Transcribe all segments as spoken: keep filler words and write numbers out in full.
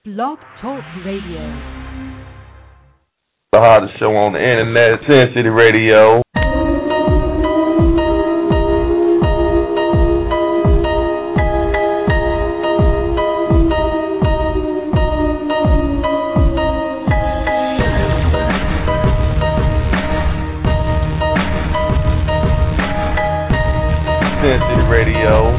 Blog Talk Radio. The hottest show on the internet, Sin City Radio. Sin City Radio.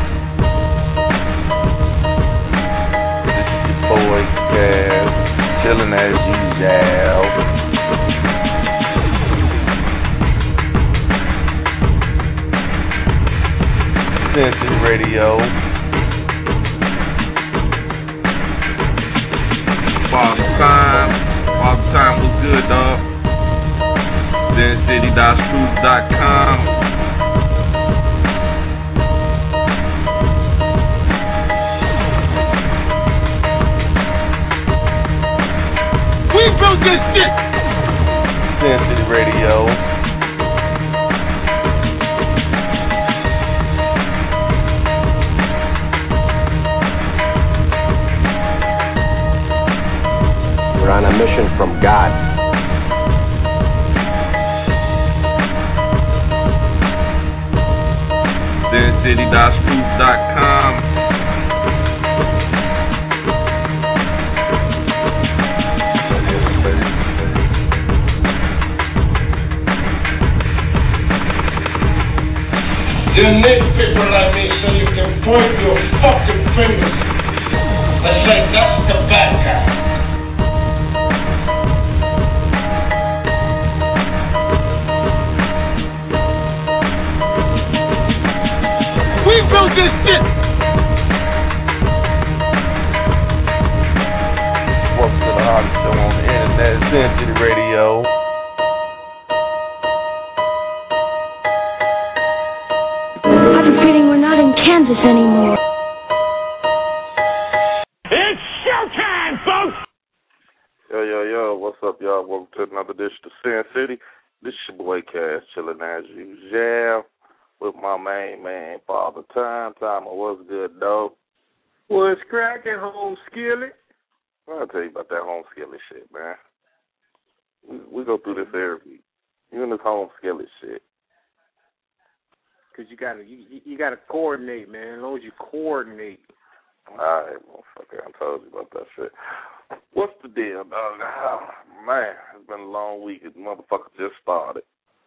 This is your boy, Cass, chilling as usual. Sin City Radio. Father Time. Father Time was good, dog. Sin City dot schools dot com. We built this shit. Sin City Radio. We're on a mission from God. Sin City dot schools dot com. You need people like me so you can point your fucking fingers and say that's the bad guy. We built this shit. Welcome to the hottest show on the internet, Sin City Radio. I have a feeling we're not in Kansas anymore. It's showtime, folks. Yo, yo, yo, what's up, y'all? Welcome to another edition of Sin City. This is your boy, Cass, chilling as usual with my main man, Father Time. Time, what's good, dog? What's cracking, home skillet? I'll tell you about that home skillet shit, man. We, we go through this every week. You and this home skillet shit. Cause you gotta, you, you gotta coordinate, man. As long as you coordinate. All right, motherfucker, I told you about that shit. What's the deal, dog? Oh, man, it's been a long week. This motherfucker just started.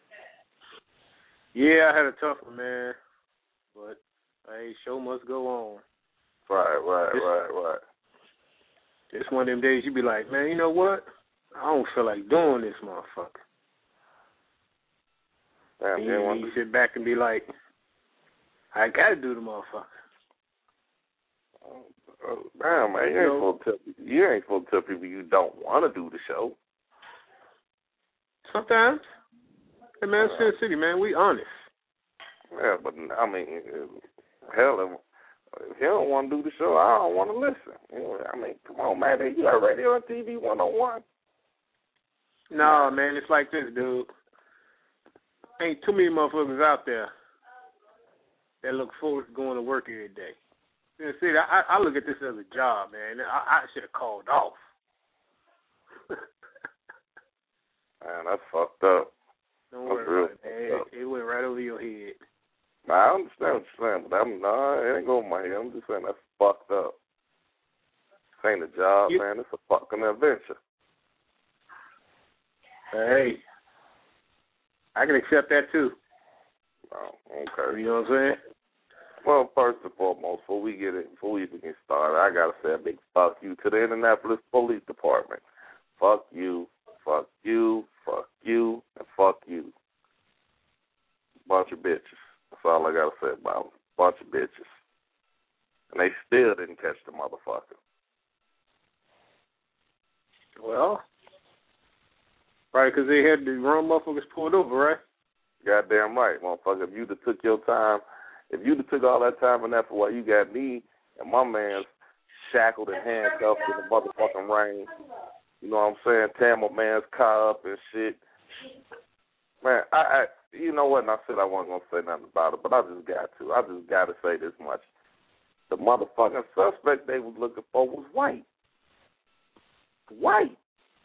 Yeah, I had a tough one, man. But hey, show must go on. Right, right, It's, right, right. It's one of them days you be like, man, you know what? I don't feel like doing this, motherfucker. Damn, And you, you, want you to... sit back and be like, I gotta do the motherfucker. Oh, damn, man, you ain't, supposed to tell people, you ain't supposed to tell people you don't want to do the show. Sometimes. Hey, man, Sin City, man, we honest. Yeah, but, I mean, hell, if, if you don't want to do the show, I don't want to listen. You know, I mean, come on, man, you got radio and T V one oh one. Nah, man, it's like this, dude. Ain't too many motherfuckers out there that look forward to going to work every day. You know, see, I, I look at this as a job, man. I, I should have called off. Man, that's fucked up. Don't That's worry real about it, man. fucked up. It, it went right over your head. Nah, I understand what you're saying, but I'm, nah, it ain't going my head. I'm just saying that's fucked up. This ain't a job, You, man. It's a fucking adventure. Hey, I can accept that too. Oh, okay. You know what I'm saying? Well, first and foremost, before we get it, before we even get started, I gotta say a big fuck you to the Indianapolis Police Department. Fuck you, fuck you, fuck you, and fuck you. Bunch of bitches. That's all I gotta say about them. Bunch of bitches. And they still didn't catch the motherfucker. Well, right, because they had the wrong motherfuckers pulled over, right? Goddamn right, motherfucker. If you'd have took your time, if you'd have took all that time and effort while you got me and my man's shackled and handcuffed in the motherfucking rain, you know what I'm saying, tearing my man's car up and shit. Man, I, I you know what, and I said I wasn't going to say nothing about it, but I just got to. I just got to say this much. The motherfucking suspect they was looking for was white. white.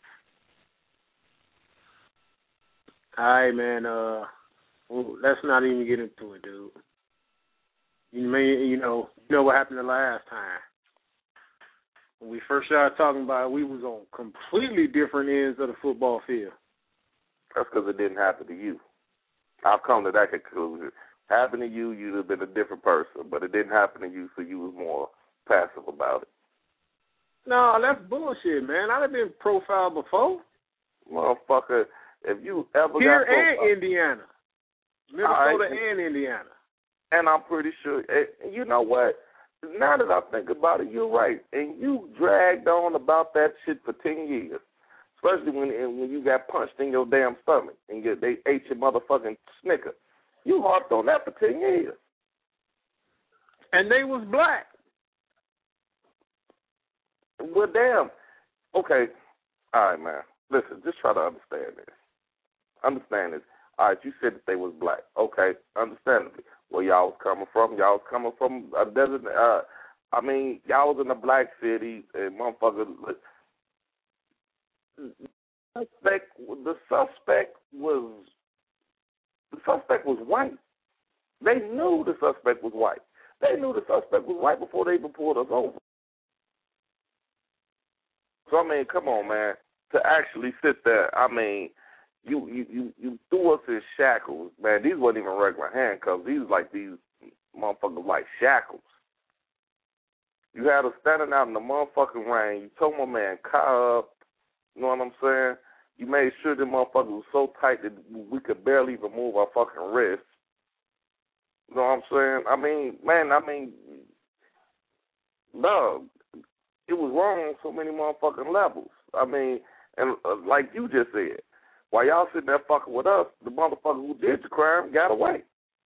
All right, man. Uh, well, let's not even get into it, dude. You may, you know, you know what happened the last time. When we first started talking about it, we was on completely different ends of the football field. That's because it didn't happen to you. I've come to that conclusion. Happened to you, you'd have been a different person, but it didn't happen to you, so you was more passive about it. No, that's bullshit, man. I've been profiled before. Motherfucker, if you ever Here got and profiled, Indiana. Minnesota right. and Indiana. And I'm pretty sure, you know what? Now that I think about it, you're right. And you dragged on about that shit for ten years, especially when when you got punched in your damn stomach and you, they ate your motherfucking Snicker. You harped on that for ten years. And they was black. Well, damn. Okay. All right, man. Listen, just try to understand this. Understand this. All right, you said that they was black. Okay, understandably. Where y'all was coming from, y'all was coming from a desert. Uh, I mean, y'all was in a black city, and motherfucker. The suspect, the suspect was the suspect was white. They knew the suspect was white. They knew the suspect was white before they even pulled us over. So I mean, come on, man. To actually sit there, I mean. You, you you you threw us in shackles, man. These wasn't even regular handcuffs. These was like these motherfuckers like shackles. You had us standing out in the motherfucking rain. You told my man, car up. You know what I'm saying? You made sure the motherfucker was so tight that we could barely even move our fucking wrists. You know what I'm saying? I mean, man, I mean, no, it was wrong on so many motherfucking levels. I mean, and uh, like you just said, while y'all sitting there fucking with us, the motherfucker who did the crime got away.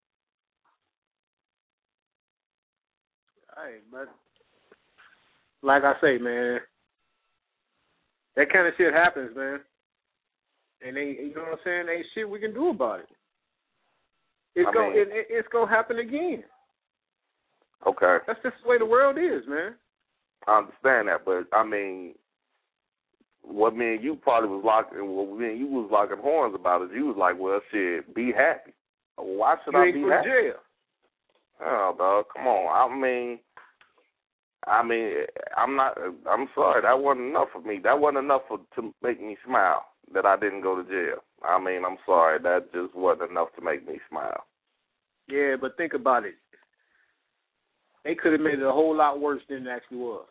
Hey, but like I say, man, that kind of shit happens, man. And they, you know what I'm saying? Ain't shit we can do about it. It's gonna, it, it's gonna happen again. Okay. That's just the way the world is, man. I understand that, but I mean, what me and you probably was locking, what me and you was locking horns about is you was like, well, shit, be happy. Why should you I ain't be go happy? to jail. Oh, dog, come on. I mean, I mean, I'm not. I'm sorry, that wasn't enough for me. That wasn't enough for, to make me smile that I didn't go to jail. I mean, I'm sorry, that just wasn't enough to make me smile. Yeah, but think about it. They could have made it a whole lot worse than it actually was.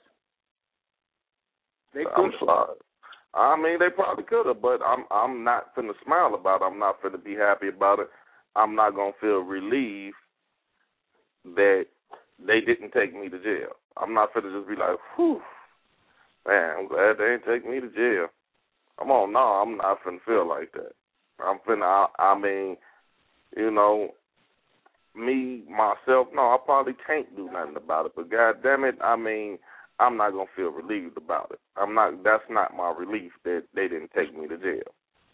They I'm sorry. I mean, they probably could have, but I'm I'm not finna smile about it. I'm not finna be happy about it. I'm not gonna feel relieved that they didn't take me to jail. I'm not finna just be like, whew, man, I'm glad they didn't take me to jail. Come on, no, I'm not finna feel like that. I'm finna, I, I mean, you know, me, myself, no, I probably can't do nothing about it, but God damn it, I mean, I'm not going to feel relieved about it. I'm not. That's not my relief that they didn't take me to jail.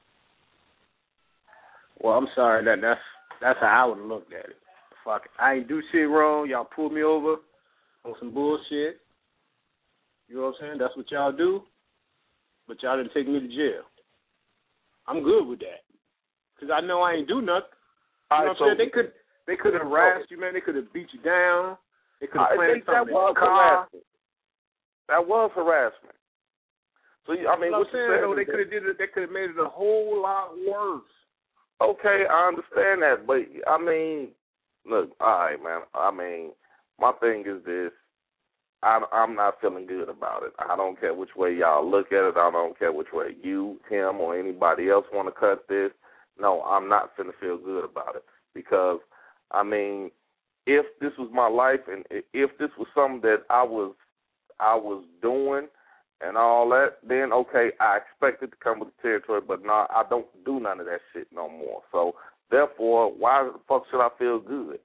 Well, I'm sorry. That that's that's how I would have looked at it. Fuck it. I ain't do shit wrong. Y'all pulled me over on some bullshit. You know what I'm saying? That's what y'all do. But y'all didn't take me to jail. I'm good with that. Because I know I ain't do nothing. You know what I'm saying? They could they could have harassed you, man. They could have beat you down. They could have planted something in the car. That was harassment. So I mean, you know what I'm saying? Though, they could have did it. They could have made it a whole lot worse. Okay, I understand that, but I mean, look, all right, man. I mean, my thing is this: I, I'm not feeling good about it. I don't care which way y'all look at it. I don't care which way you, him, or anybody else want to cut this. No, I'm not finna feel good about it because, I mean, if this was my life and if this was something that I was I was doing and all that, then, okay, I expect it to come with the territory, but no, I don't do none of that shit no more. So, therefore, why the fuck should I feel good?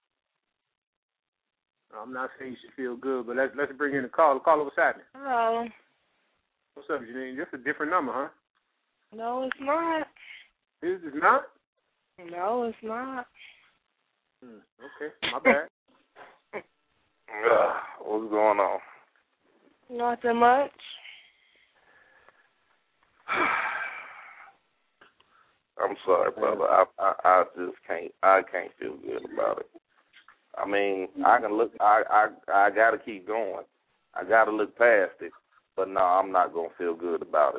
I'm not saying you should feel good, but let's let's bring in the call. Caller, what's happening? Hello. What's up, Janine? Just a different number, huh? No, it's not. This is not? No, it's not. Hmm, okay, my bad. uh, what's going on? Not that much. I'm sorry, brother. I, I I just can't. I can't feel good about it. I mean, I can look. I I I got to keep going. I got to look past it. But no, I'm not gonna feel good about it.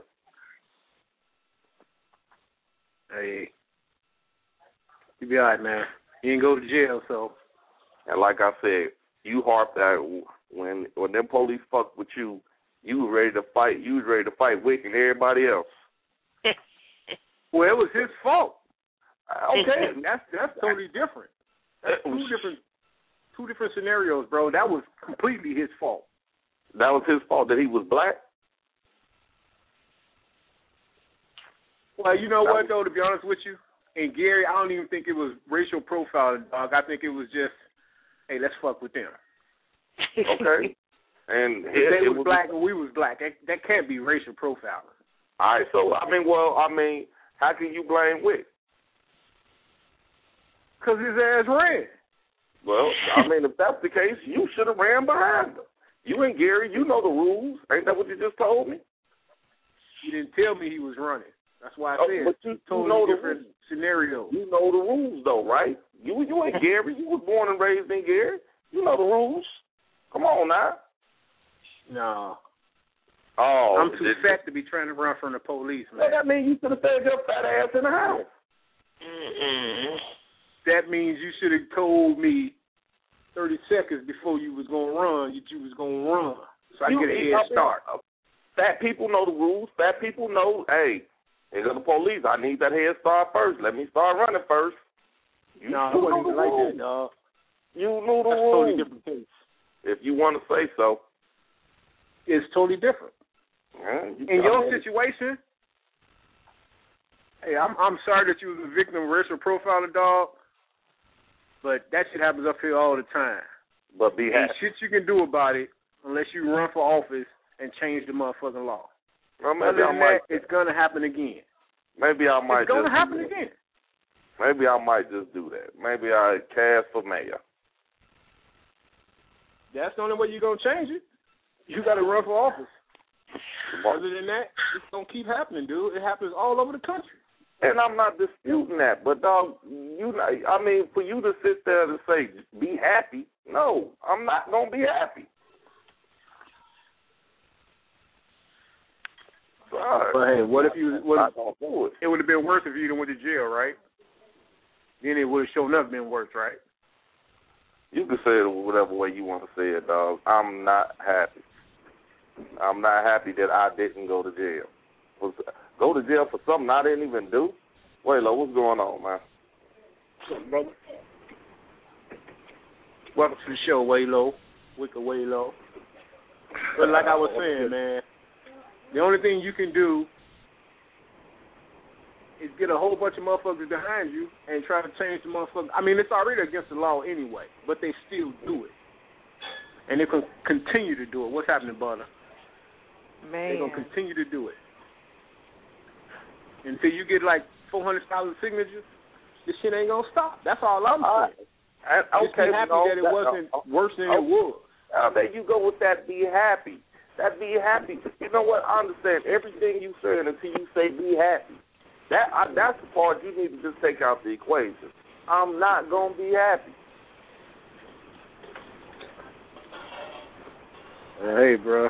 Hey, you be all right, man. You didn't go to jail, so. And like I said, you harped that when when them police fuck with you, you was ready to fight. You was ready to fight Wick and everybody else. Well, it was his fault. Okay, that's that's totally different. That's two different two different scenarios, bro. That was completely his fault. That was his fault that he was black? Well, you know what, though, to be honest with you, and Gary, I don't even think it was racial profiling, dog. I think it was just, hey, let's fuck with them. Okay. And if it, they it was was black and we was black, that, that can't be racial profiling. All right, so, I mean, well, I mean, how can you blame Wick? Because his ass ran. Well, I mean, if that's the case, you should have ran behind him. You and Gary, you know the rules. Ain't that what you just told me? You didn't tell me he was running. That's why I oh, said but you, totally you know different the scenarios. You know the rules, though, right? You you ain't Gary. You was born and raised in Gary. You know the rules. Come on now. No. Oh, I'm too it, fat to be trying to run from the police, man. Well, that means you should have stayed your fat ass in the house. Mm-mm. That means you should have told me thirty seconds before you was going to run that you was going to run so I you, get a head start. Fat people know the rules. Fat people know, hey, here go the police. I need that head start first. Let me start running first. You no, it wasn't even like that, dog. You knew the That's rules. Totally different case. If you want to say so. It's totally different. Yeah, you in your situation, hey, I'm I'm sorry that you was a victim of racial profiling, dog, but that shit happens up here all the time. But be Ain't happy. shit you can do about it unless you run for office and change the motherfucking law. Well, maybe Other I than might. that, it's gonna happen again. Maybe I might. It's gonna just happen again. Maybe I might just do that. Maybe I cast for mayor. That's the only way you're gonna change it. You got to run for office. Other than that, it's gonna keep happening, dude. It happens all over the country. And I'm not disputing that, but dog, you, I mean, for you to sit there and say be happy, no, I'm not gonna be happy. Sorry. But hey, what if you? What I'm if, not gonna do it. it would have been worse if you didn't went to jail, right? Then it would have shown up been worse, right? You can say it whatever way you want to say it, dog. I'm not happy. I'm not happy that I didn't go to jail. Was, go to jail for something I didn't even do? Wait, Lo, what's going on, man? Brother. Welcome to the show, Waylo. Wicked Waylo. But like I was saying, man, the only thing you can do is get a whole bunch of motherfuckers behind you and try to change the motherfuckers. I mean, it's already against the law anyway, but they still do it. And they can continue to do it. What's happening, Butter? Man. They're going to continue to do it. Until you get like four hundred thousand signatures, this shit ain't going to stop. That's all I'm saying. Uh, Just okay, be happy no, that it that, wasn't uh, worse than uh, it was. Uh, there you go with that be happy. That be happy. You know what? I understand everything you saying until you say be happy. That I, that's the part you need to just take out the equation. I'm not going to be happy. Hey, bro.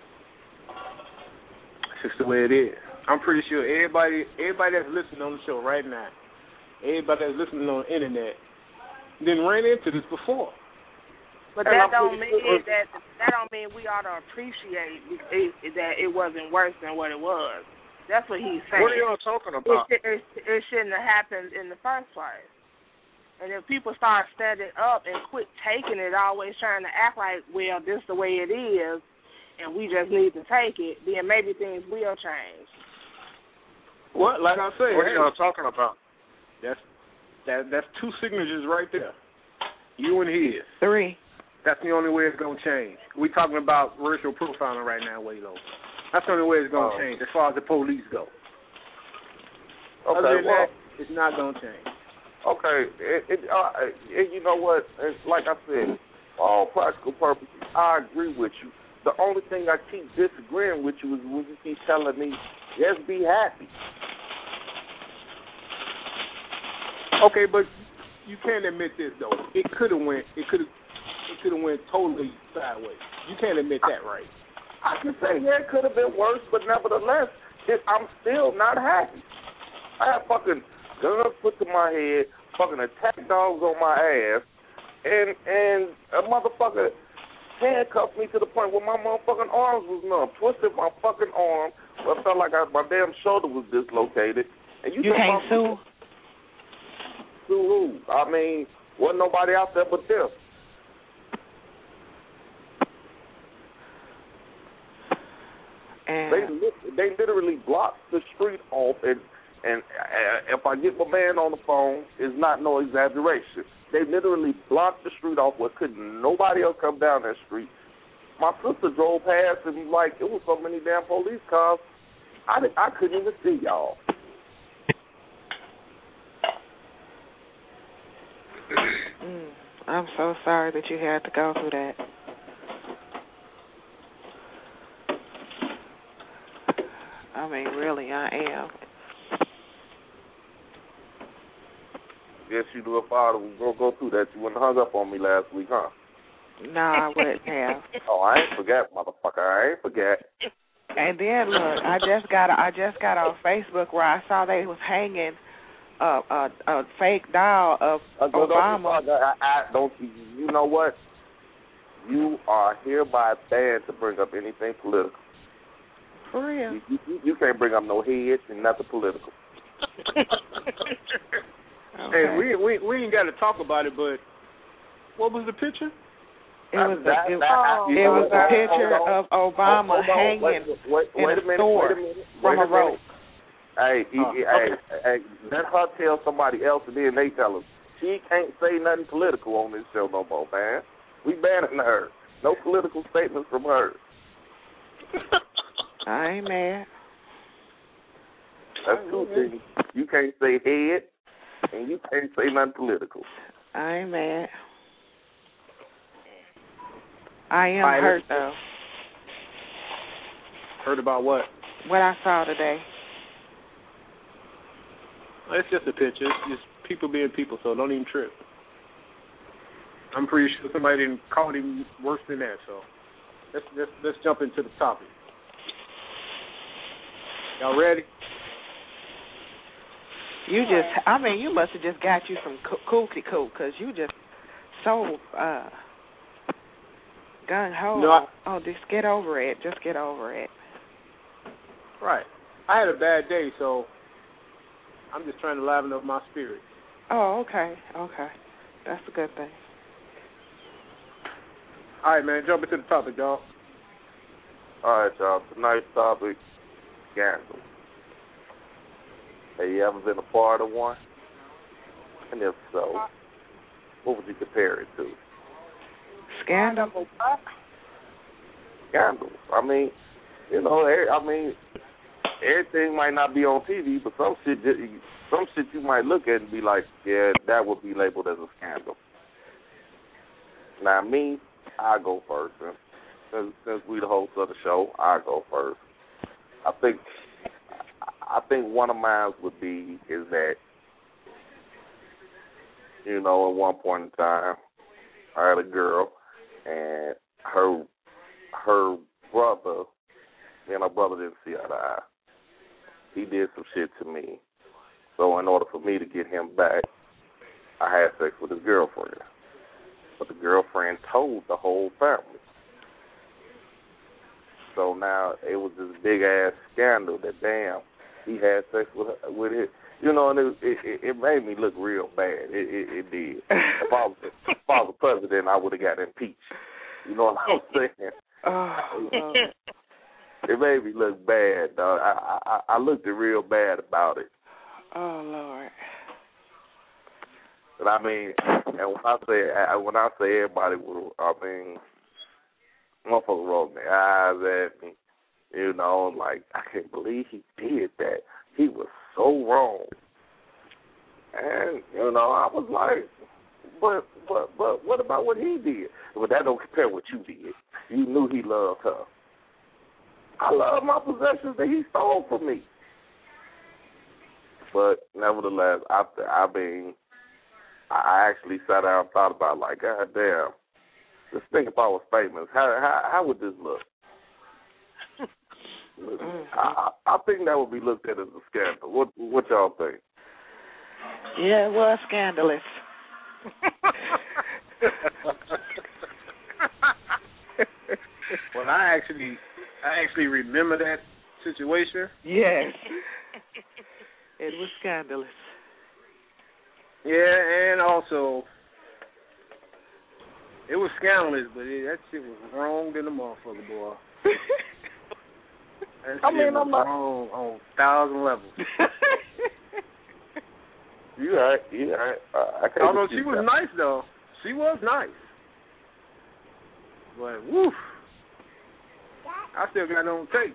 It's just the way it is. I'm pretty sure everybody everybody that's listening on the show right now, everybody that's listening on the internet, didn't ran into this before. But And that I'm don't pretty mean sure- that that don't mean we ought to appreciate it, that it wasn't worse than what it was. That's what he's saying. What are y'all talking about? It, it, it shouldn't have happened in the first place. And if people start standing up and quit taking it, always trying to act like, well, this is the way it is, and we just need to take it, then maybe things will change. What? Like I said, What are hey, y'all talking about? That's that that's two signatures right there. You and his. Three. That's the only way it's gonna change. We talking about racial profiling right now, Waylo. That's the only way it's gonna Oh. change as far as the police go. Okay, Other than well, that, it's not gonna change. okay. It, it, uh, it, you know what? It's like I said, for all practical purposes, I agree with you. the only thing I keep disagreeing with you is when you keep telling me, just be happy. Okay, but you can't admit this though. It could have went. It could have. It could have went totally sideways. You can't admit that, right? I can say yeah, it could have been worse, but nevertheless, it, I'm still not happy. I have fucking guns put to my head, fucking attack dogs on my ass, and and a motherfucker handcuffed me to the point where my motherfucking arms was numb, twisted my fucking arm. I felt like I, my damn shoulder was dislocated. And you, you can't sue. Sue who? I mean, wasn't nobody out there but them. And they they literally blocked the street off, and and uh, if I get my man on the phone, it's not no exaggeration. They literally blocked the street off where couldn't nobody else come down that street. My sister drove past and like it was so many damn police cars, I I couldn't even see y'all. Mm, I'm so sorry that you had to go through that. I mean, really, I am. Guess you knew if I was going to go through that, you wouldn't have hung up on me last week, huh? No, I wouldn't have. Oh, I ain't forget, motherfucker. I ain't forget. And then look, I just got I just got on Facebook where I saw they was hanging a a, a fake doll of uh, Obama. Don't, I, I, don't you know what? You are hereby banned to bring up anything political. For real. You, you, you can't bring up no heads and nothing political. Okay. Hey, we we we ain't got to talk about it, but what was the picture? It was that, a, it, that, it was a picture on, of Obama hold on, hanging wait, wait, in wait a, a minute, store wait a minute, from wait a rope. Hey, he, oh, hey, okay. hey, let her tell somebody else, and then they tell us she can't say nothing political on this show no more, man. We banning her. No political statements from her. I ain't mad. That's two things. You can't say head, and you can't say nothing political. I ain't mad. I am right, hurt, though. Heard about what? What I saw today. It's just a picture. It's just people being people, so don't even trip. I'm pretty sure somebody didn't call him worse than that, so let's, let's, let's jump into the topic. Y'all ready? You just, I mean, you must have just got you some kooky cool, because you just so uh, gung-ho. No, I, oh, just get over it. Just get over it. Right. I had a bad day, so I'm just trying to liven up my spirit. Oh, okay. Okay. That's a good thing. All right, man, jump into the topic, y'all. All right, y'all. Tonight's topic, scandal. Have you ever been a part of one? And if so, what would you compare it to? Scandal? Scandal. I mean, you know, I mean, everything might not be on T V, but some shit, some shit you might look at and be like, yeah, that would be labeled as a scandal. Now, me, I go first. And since, since we the host of the show, I go first. I think, I think one of mine would be is that, you know, at one point in time, I had a girl, and her her brother, me and her brother didn't see eye to eye. He did some shit to me. So in order for me to get him back, I had sex with his girlfriend. But the girlfriend told the whole family. So now it was this big ass scandal that damn he had sex with her, with it. You know, and it, it it made me look real bad. It it, it did. If I was if I was president, I would have got impeached. You know what I'm saying? Oh, oh. It made me look bad, dog. I, I I looked real bad about it. Oh Lord. But I mean, and when I say when I say everybody would, I mean, motherfucker rolled their eyes at me. You know, like I can't believe he did that. He was so wrong. And you know, I was like, but but but what about what he did? Well, that don't compare what you did. You knew he loved her. I love my possessions that he stole from me. But nevertheless, I I mean, I actually sat down and thought about it, like, God damn, just think if I was famous, how how, how would this look? I, I think that would be looked at as a scandal. What what y'all think? Yeah, it was scandalous. Well, I actually, I actually remember that situation. Yes, it was scandalous. Yeah, and also, it was scandalous, but it, that shit was wrong than the motherfucker, boy. That I shit mean, was I'm not wrong on a thousand levels. You right, you right. Uh, I can't Although she was that. nice, though. She was nice. But, woof. I still got it on tape.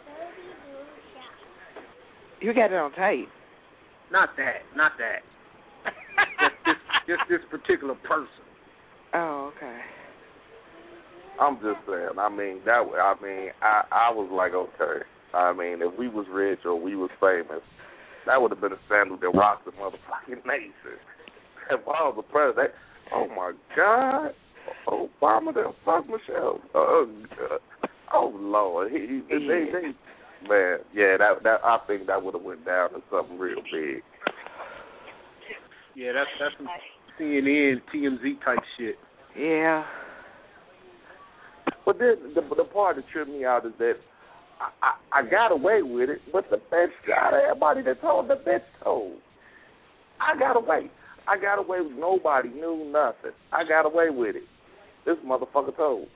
You got it on tape? Not that. Not that. just, this, just this particular person. Oh, okay. I'm just saying. I mean, that. I mean, I I was like, okay. I mean, if we was rich or we was famous, that would have been a scandal that rocked the motherfucking nation. If I was the president, oh my God, Obama done fuck Michelle. Oh God. Oh Lord, he, he yeah. they, they, man, yeah, that that I think that would have went down to something real big. Yeah, that's that's some C N N, T M Z type shit. Yeah. But then the the part that tripped me out is that I, I, I got away with it, but the bitch got everybody that told the bitch told. I got away. I got away with nobody knew nothing. I got away with it. This motherfucker told.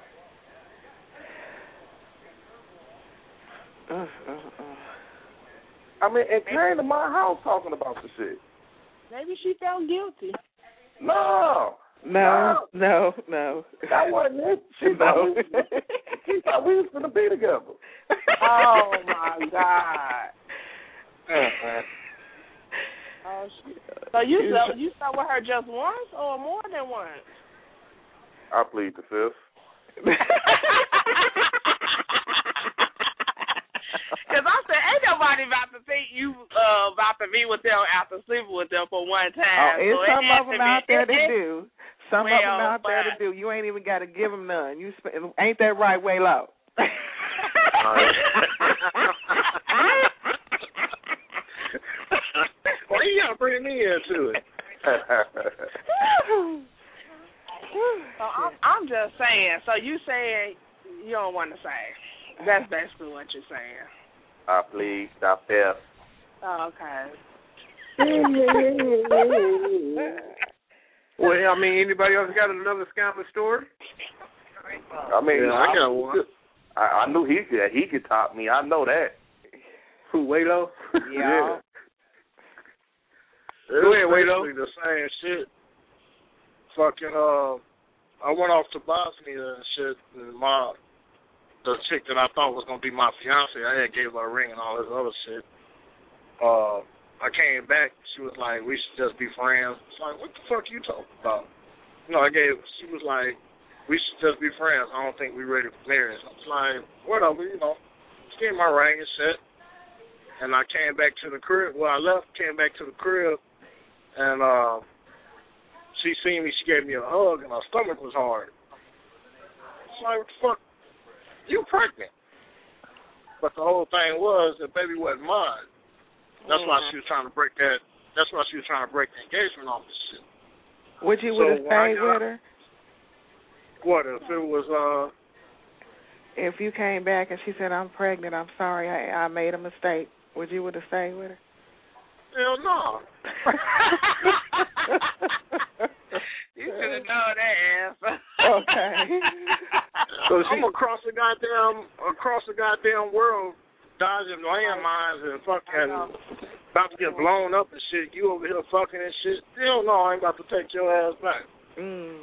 Uh, uh, uh. I mean, and came to my house talking about the shit. Maybe she felt guilty. No. No, no, no. That wasn't it. She No. thought we was, she thought we was going to be together. Oh, my God. Oh, shit. So you slept, you slept with her just once or more than once? I plead the fifth. Because I said, ain't nobody about to think you uh, about to be with them after sleeping with them for one time. Oh, it's so some it of them out there that do. Some well, of them out there that do. You ain't even got to give them none. You sp- ain't that right, Waylo? Well, you got to bring me into it. So I'm, I'm just saying. So you saying you don't want to say? That's basically what you're saying. I plead the fifth. Oh, okay. Well, I mean, anybody else got another scandalous story? I mean, yeah, I got one. I, I knew he could. He could top me. I know that. Who, Waylo? Yeah. Go ahead, Waylo. The same shit. Fucking, uh, I went off to Bosnia and shit, and my, the chick that I thought was going to be my fiance, I had gave her a ring and all this other shit. Uh, I came back, she was like, we should just be friends. It's like, what the fuck you talking about? You know, I gave, she was like, we should just be friends. I don't think we're ready for marriage. I was like, whatever, you know. She gave my ring and shit. And I came back to the crib. Well, I left, came back to the crib, and uh, she seen me. She gave me a hug, and her stomach was hard. It's like, what the fuck? You pregnant? But the whole thing was that baby wasn't mine. That's mm-hmm. why she was trying to break that. That's why she was trying to break the engagement off this shit. Would you would have so stayed with her? What if it was? uh If you came back and she said, "I'm pregnant. I'm sorry. I, I made a mistake." Would you would have stayed with her? Hell no. You should have known that answer. Okay. So I'm across the goddamn across the goddamn world, dodging landmines and fucking about to get blown up and shit. You over here fucking and shit. Hell no, I ain't about to take your ass back. Mm.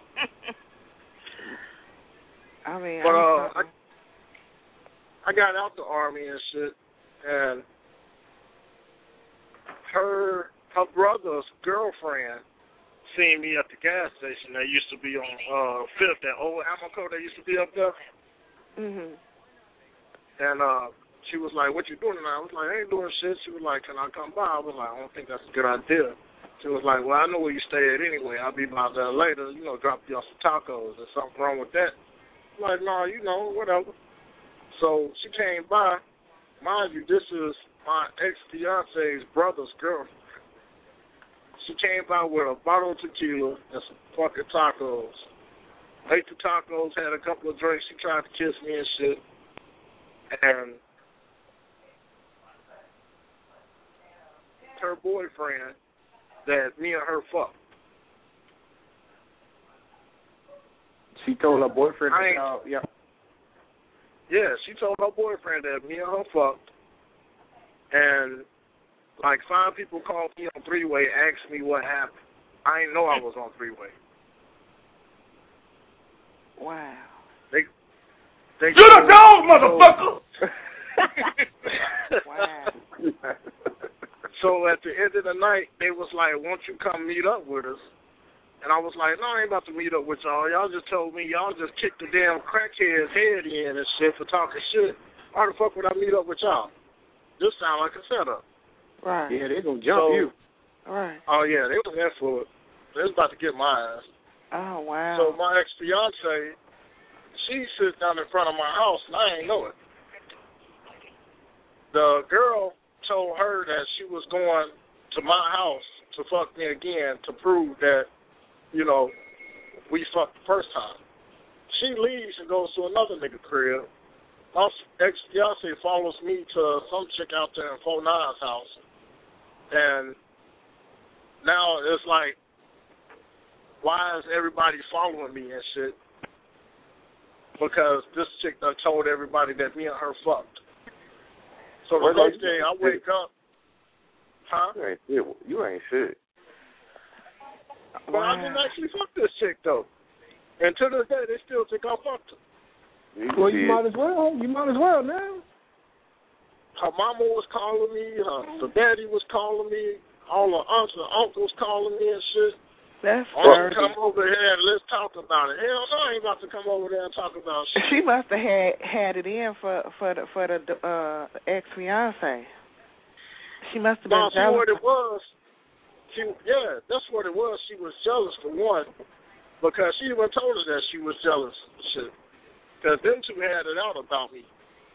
I mean, but uh, I, I got out the army and shit, and her her brother's girlfriend seen me at the gas station that used to be on uh, Fifth, that old Amoco that used to be up there. Mhm. And uh, she was like, "What you doing tonight?" I was like, "I ain't doing shit." She was like, "Can I come by?" I was like, "I don't think that's a good idea." She was like, "Well, I know where you stay at anyway. I'll be by there later. You know, drop you off some tacos. There's something wrong with that?" I'm like, "No, you know, whatever." So she came by. Mind you, this is my ex-fiance's brother's girlfriend. She came by with a bottle of tequila and some fucking tacos. Ate the tacos, had a couple of drinks. She tried to kiss me and shit. And her boyfriend that me and her fucked. She told her boyfriend I ain't, to yeah. Yeah, she told her boyfriend that me and her fucked. And like five people called me on three-way, asked me what happened. I didn't know I was on three-way. Wow. They, they You're the dog, motherfucker! Wow. So at the end of the night, they was like, "Won't you come meet up with us?" And I was like, "No, I ain't about to meet up with y'all. Y'all just told me y'all just kicked the damn crackhead's head in and shit for talking shit. Why the fuck would I meet up with y'all? This sound like a setup." Right. Yeah, they gonna jump so, you. Right. Oh yeah, they was there for it. They was about to get my ass. Oh wow. So my ex fiance, she sits down in front of my house and I ain't know it. The girl told her that she was going to my house to fuck me again to prove that, you know, we fucked the first time. She leaves and goes to another nigga crib. My ex-fiance follows me to some chick out there in four nine's house. And now it's like, why is everybody following me and shit? Because this chick done told everybody that me and her fucked. So the next day I wake up, huh? You ain't shit. You ain't shit. But wow. I didn't actually fuck this chick though. And to this day, they still think I fucked her. You Well, did. you might as well. You might as well now. Her mama was calling me. Her the daddy was calling me. All her aunts and uncles calling me and shit. That's dirty. Come over here and let's talk about it. Hell no, I ain't about to come over there and talk about shit. She must have had had it in for for the for the uh, ex fiance. She must have been no, jealous. see what it was. She yeah, that's what it was. She was jealous for one, because she even told us that she was jealous of shit. Because them two had it out about me.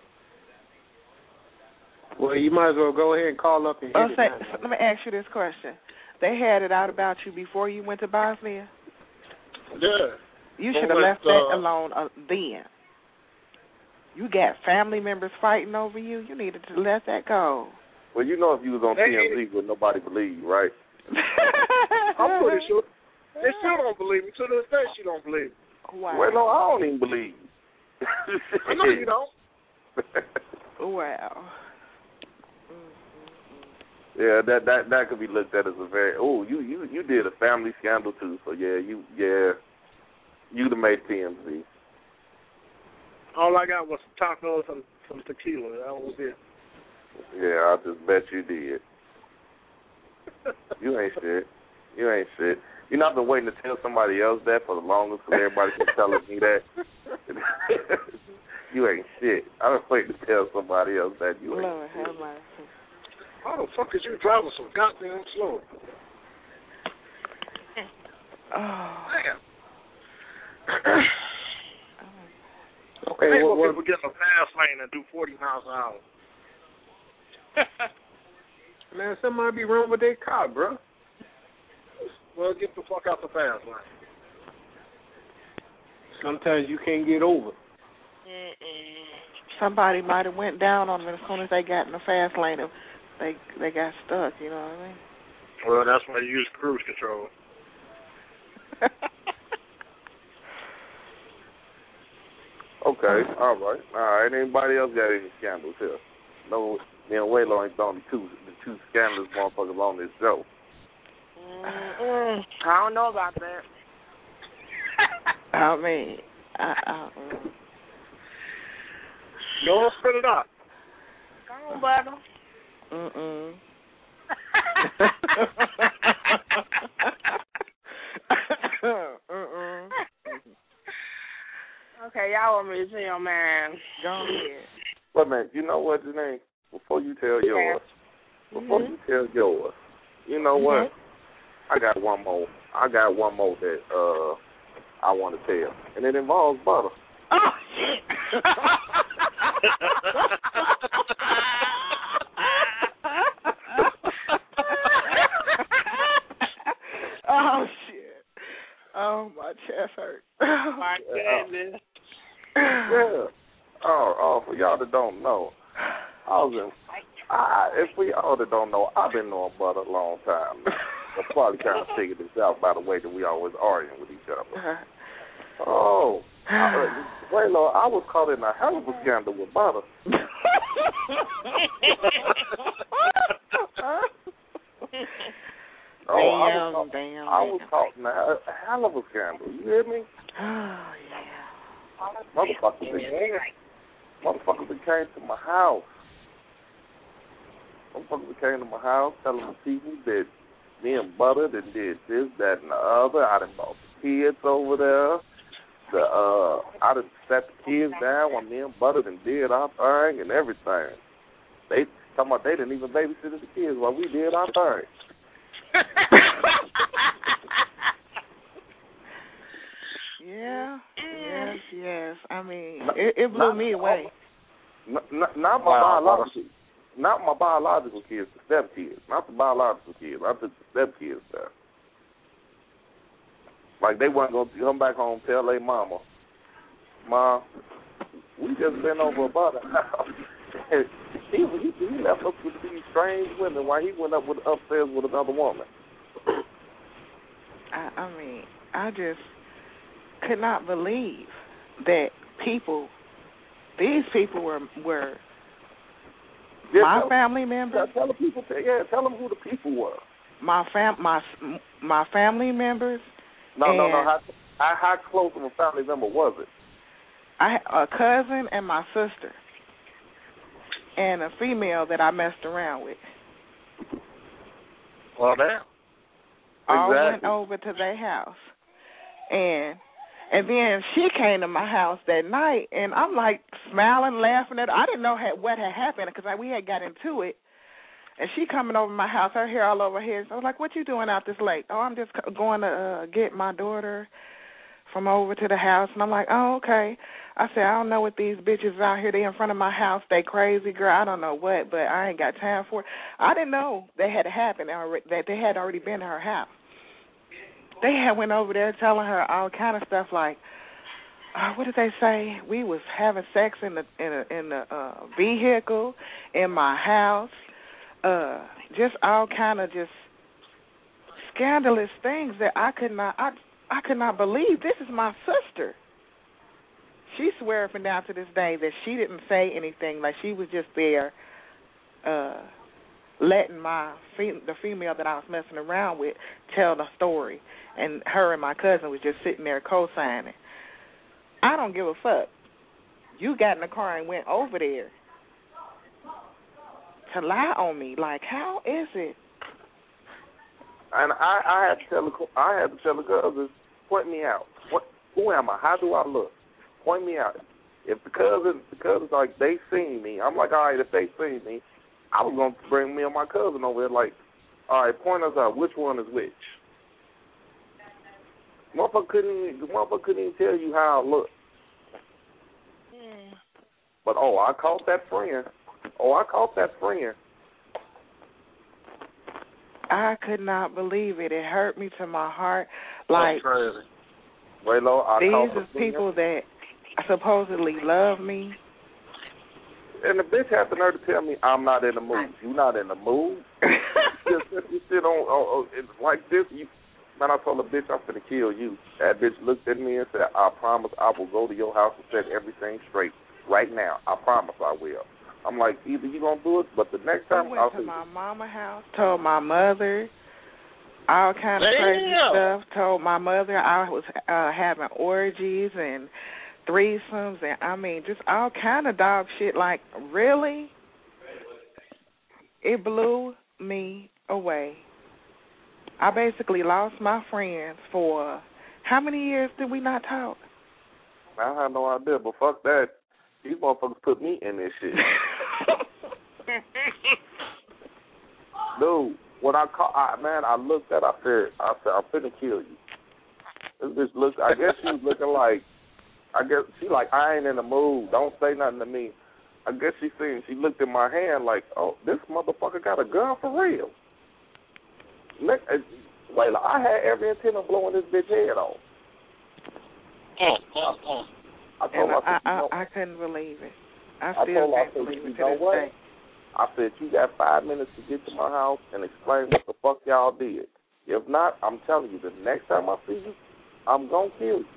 Well, you might as well go ahead and call up and hit oh, it. say, so let me ask you this question. They had it out about you before you went to Bosnia? Yeah. You should have left that uh, alone uh, then. You got family members fighting over you. You needed to let that go. Well, you know if you was on T M Z, would nobody believe you, right? I'm pretty sure. They still don't believe me. To this day, she don't believe me. Wow. Well, no, I don't even believe you. I know you don't. Wow. Yeah, that that that could be looked at as a very oh you you you did a family scandal too. So yeah, you yeah you'd have made T M Z. All I got was some tacos and some tequila. That was it. Yeah, I just bet you did. You ain't shit. You ain't shit. You know, I've been waiting to tell somebody else that for the longest because everybody keeps telling me that. You ain't shit. I've been waiting to tell somebody else that you ain't Lord, shit. have mercy. How the fuck is you driving so goddamn slow? Oh. Damn. Okay, Hey, what, what, people get in a fast lane and do forty miles an hour. man, something might be wrong with their car, bro. Well, get the fuck out the fast lane. Sometimes you can't get over. Somebody might have went down on them as soon as they got in the fast lane. They they got stuck, you know what I mean? Well, that's why you use cruise control. Okay, all right, all right. Anybody else got any scandals here? No, me and Waylo ain't the only two the two scandalous motherfuckers on this show. Mm-mm. I don't know about that. I mean, I, I, Go spit it out. Come on, brother. Mm-mm. uh-uh. Okay, y'all want me to tell, man. Go ahead. But man, you know what, Janae? Before you tell yours, Yeah. before mm-hmm. you tell yours, you know mm-hmm. what? I got one more. I got one more that uh I want to tell, and it involves butter. Oh shit! Oh shit! Oh, my chest hurt. My goodness. Yeah. Oh, oh, for y'all that don't know, I was in. I, if we all that don't know, I've been knowing butter a long time now. I probably kind of figured this out by the way that we always arguing with each other. Oh, I, wait, Lord, I was caught in a hell of a scandal with butter. Oh, damn, I was, caught, damn, I was damn. caught in a hell of a scandal. You hear me? Oh, yeah. Motherfuckers, that, motherfuckers that came to my house. Motherfuckers that came to my house telling the people that me and Butter that did this, that, and the other. I done brought the kids over there. The uh, I done sat the kids down while me and Butter done did our thing and everything. They talking about they didn't even babysit the kids while we did our thing. Yeah, yes, yes. I mean, it, it blew me away. Not, not, not my biological, not my biological kids, the step kids, not the biological kids. I took the step kids there. Like they weren't gonna come back home and tell their mama, "Mom, we just been over about a house." he, he he left us with these strange women while he went up with upstairs with another woman. I, I mean, I just could not believe that people, these people were were yeah, my tell, family members. Tell the people, yeah, tell them who the people were. My fam, my my family members. No, no, no. How, how how close of a family member was it? I a cousin and my sister, and a female that I messed around with. Well, damn. All exactly. went over to their house, and and then she came to my house that night, and I'm like smiling, laughing at her. I didn't know had, what had happened because we had got into it, and she coming over my house, her hair all over her head. So I was like, "What you doing out this late?" "Oh, I'm just going to uh, get my daughter from over to the house." And I'm like, "Oh, okay." I said, "I don't know what these bitches out here. They in front of my house. They crazy, girl. I don't know what, but I ain't got time for it." I didn't know that had happened, or that they had already been to her house. They had went over there telling her all kind of stuff like, uh, what did they say? We was having sex in the in a, in the uh, vehicle in my house. Uh, just all kind of just scandalous things that I could not I I could not believe. This is my sister. She swear up and down to this day that she didn't say anything. Like she was just there, uh, letting my fe- the female that I was messing around with tell the story, and her and my cousin was just sitting there co-signing. I don't give a fuck. You got in the car and went over there to lie on me. Like, how is it? And I, I had to tell the I had to tell the cousins, point me out. What? Who am I? How do I look? Point me out. If the cousins, the cousins like they seen me, I'm like, all right. If they seen me, I was gonna bring me and my cousin over there. Like, all right, point us out. Which one is which? Motherfucker couldn't even, the motherfucker couldn't even tell you how I look. Mm. But oh, I caught that friend. Oh, I caught that friend. I could not believe it. It hurt me to my heart. Like, that's crazy. Raylo, I these caught are the people friend. that supposedly love me. And the bitch had the nerve to tell me I'm not in the mood. You not in the mood? you, just, you sit on, on, on it's like this. You, man, I told the bitch I'm finna kill you. That bitch looked at me and said, I promise I will go to your house and set everything straight right now. I promise I will. I'm like, either you gonna do it, but the next time I went I'll to see my mama house, told my mother all kind of crazy stuff. Told my mother I was uh, having orgies and threesomes, and I mean, just all kind of dog shit. Like, really? It blew me away. I basically lost my friends for How many years did we not talk? I have no idea, but fuck that. These motherfuckers put me in this shit. Dude, when I call, I, man, I looked at, I said, I said, I'm finna kill you. This bitch looked, I guess she was looking like, I guess she like, I ain't in the mood. Don't say nothing to me. I guess she seen, she looked at my hand like, oh, this motherfucker got a gun for real. Wait, I had every intent of blowing this bitch head off. Oh, oh, oh. I told her, I, I, I, know, I, I couldn't believe it. I I still told her, can't I said, believe you it to know this what? day. I said, you got five minutes to get to my house and explain what the fuck y'all did. If not, I'm telling you, the next time I see you, I'm going to kill you.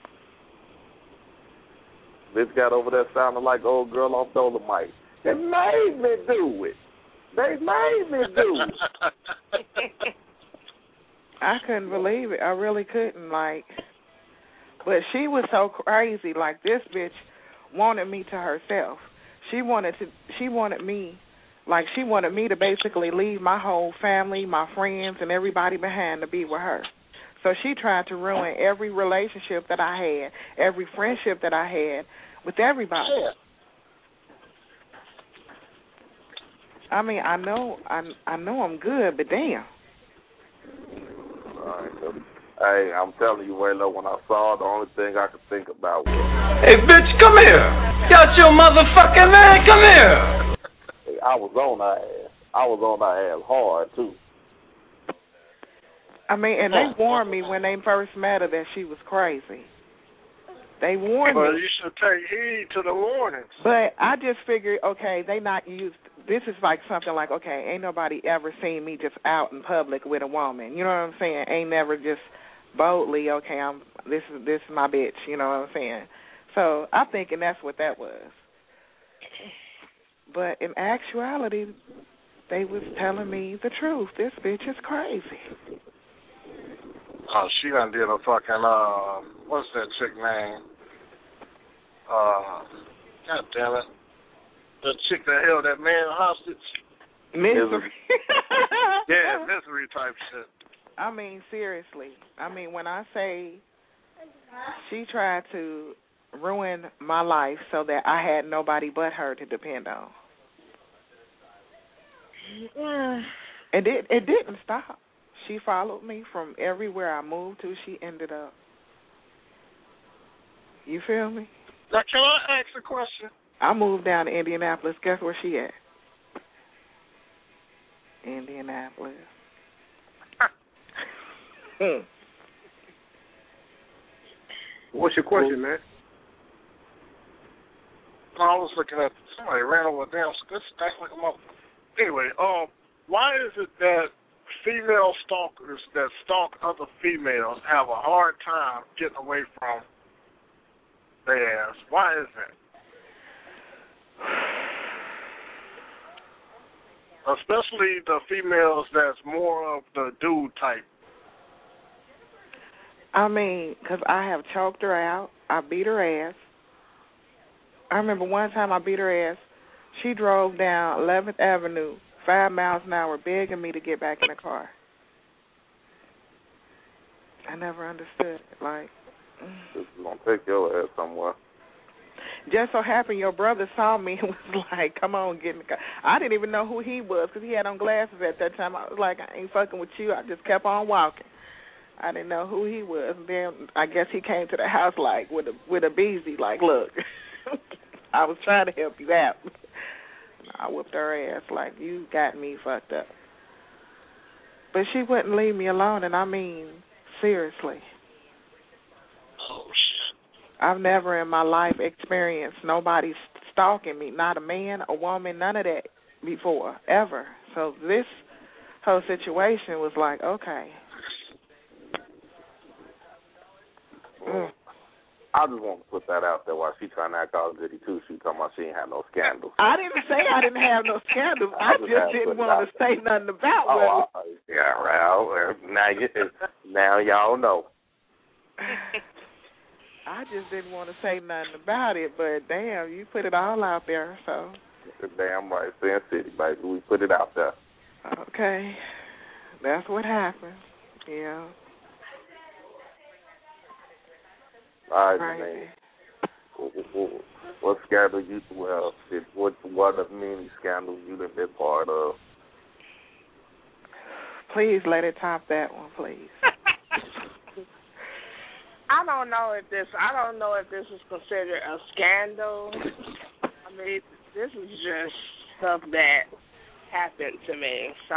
Bitch got over there sounding like old girl off Dolomite. They made me do it. They made me do it. I couldn't believe it. I really couldn't. Like, but she was so crazy. Like, this bitch wanted me to herself. She wanted to. She wanted me. Like, she wanted me to basically leave my whole family, my friends, and everybody behind to be with her. So she tried to ruin every relationship that I had, every friendship that I had with everybody. I mean, I know, I, I know I'm good, but damn. All right, so, hey, I'm telling you, Waylo, when I saw it, the only thing I could think about was, Hey, bitch, come here. Got your motherfucking man. Come here. Hey, I was on her ass. I was on her ass hard, too. I mean, and they warned me when they first met her that she was crazy. They warned Well, me. you should take heed to the warnings. But I just figured, okay, they not used. This is like something like, okay, ain't nobody ever seen me just out in public with a woman. You know what I'm saying? Ain't never just boldly, okay, I'm this is this is my bitch. You know what I'm saying? So I'm thinking that's what that was. But in actuality, they was telling me the truth. This bitch is crazy. Oh, she done did a fucking, uh, what's that chick name? Uh, God damn it. The chick that held that man hostage. Misery. Yeah, misery type shit. I mean, seriously. I mean, when I say she tried to ruin my life so that I had nobody but her to depend on. And it, it didn't stop. She followed me from everywhere I moved to. She ended up. You feel me? Now, can I ask a question? I moved down to Indianapolis. Guess where she at? Indianapolis. Hmm. What's your question, man? I was looking at somebody ran over a damn good stack like a mother. Anyway, um, why is it that female stalkers that stalk other females have a hard time getting away from their ass? Why is that? Especially the females that's more of the dude type. I mean, because I have choked her out. I beat her ass. I remember one time I beat her ass. She drove down eleventh Avenue, five miles an hour, begging me to get back in the car. I never understood. Like, This is going to take your ass somewhere. just so happened your brother saw me and was like, come on, get in the car. I didn't even know who he was because he had on glasses at that time. I was like, I ain't fucking with you. I just kept on walking. I didn't know who he was. And then I guess he came to the house like with a with a beezy, like, look, I was trying to help you out. I whooped her ass like, you got me fucked up. But she wouldn't leave me alone, and I mean, seriously. Oh, shit. I've never in my life experienced nobody stalking me, not a man, a woman, none of that before, ever. So this whole situation was like, okay. Well, I just want to put that out there while she trying to act all goody too. She talking about she ain't had no scandals. I didn't say I didn't have no scandals. I, I just, just didn't want to say nothing about it. Oh, uh, yeah, well, now you, now y'all know. I just didn't want to say nothing about it, but damn, you put it all out there, so. Damn right, Sin City, baby. We put it out there. Okay, that's what happened. Yeah. All right, Right. man. What, what, what scandal you well? What one of many scandals you have been part of? Please let it top that one, please. I don't know if this. I don't know if this is considered a scandal. I mean, this is just stuff that happened to me. So,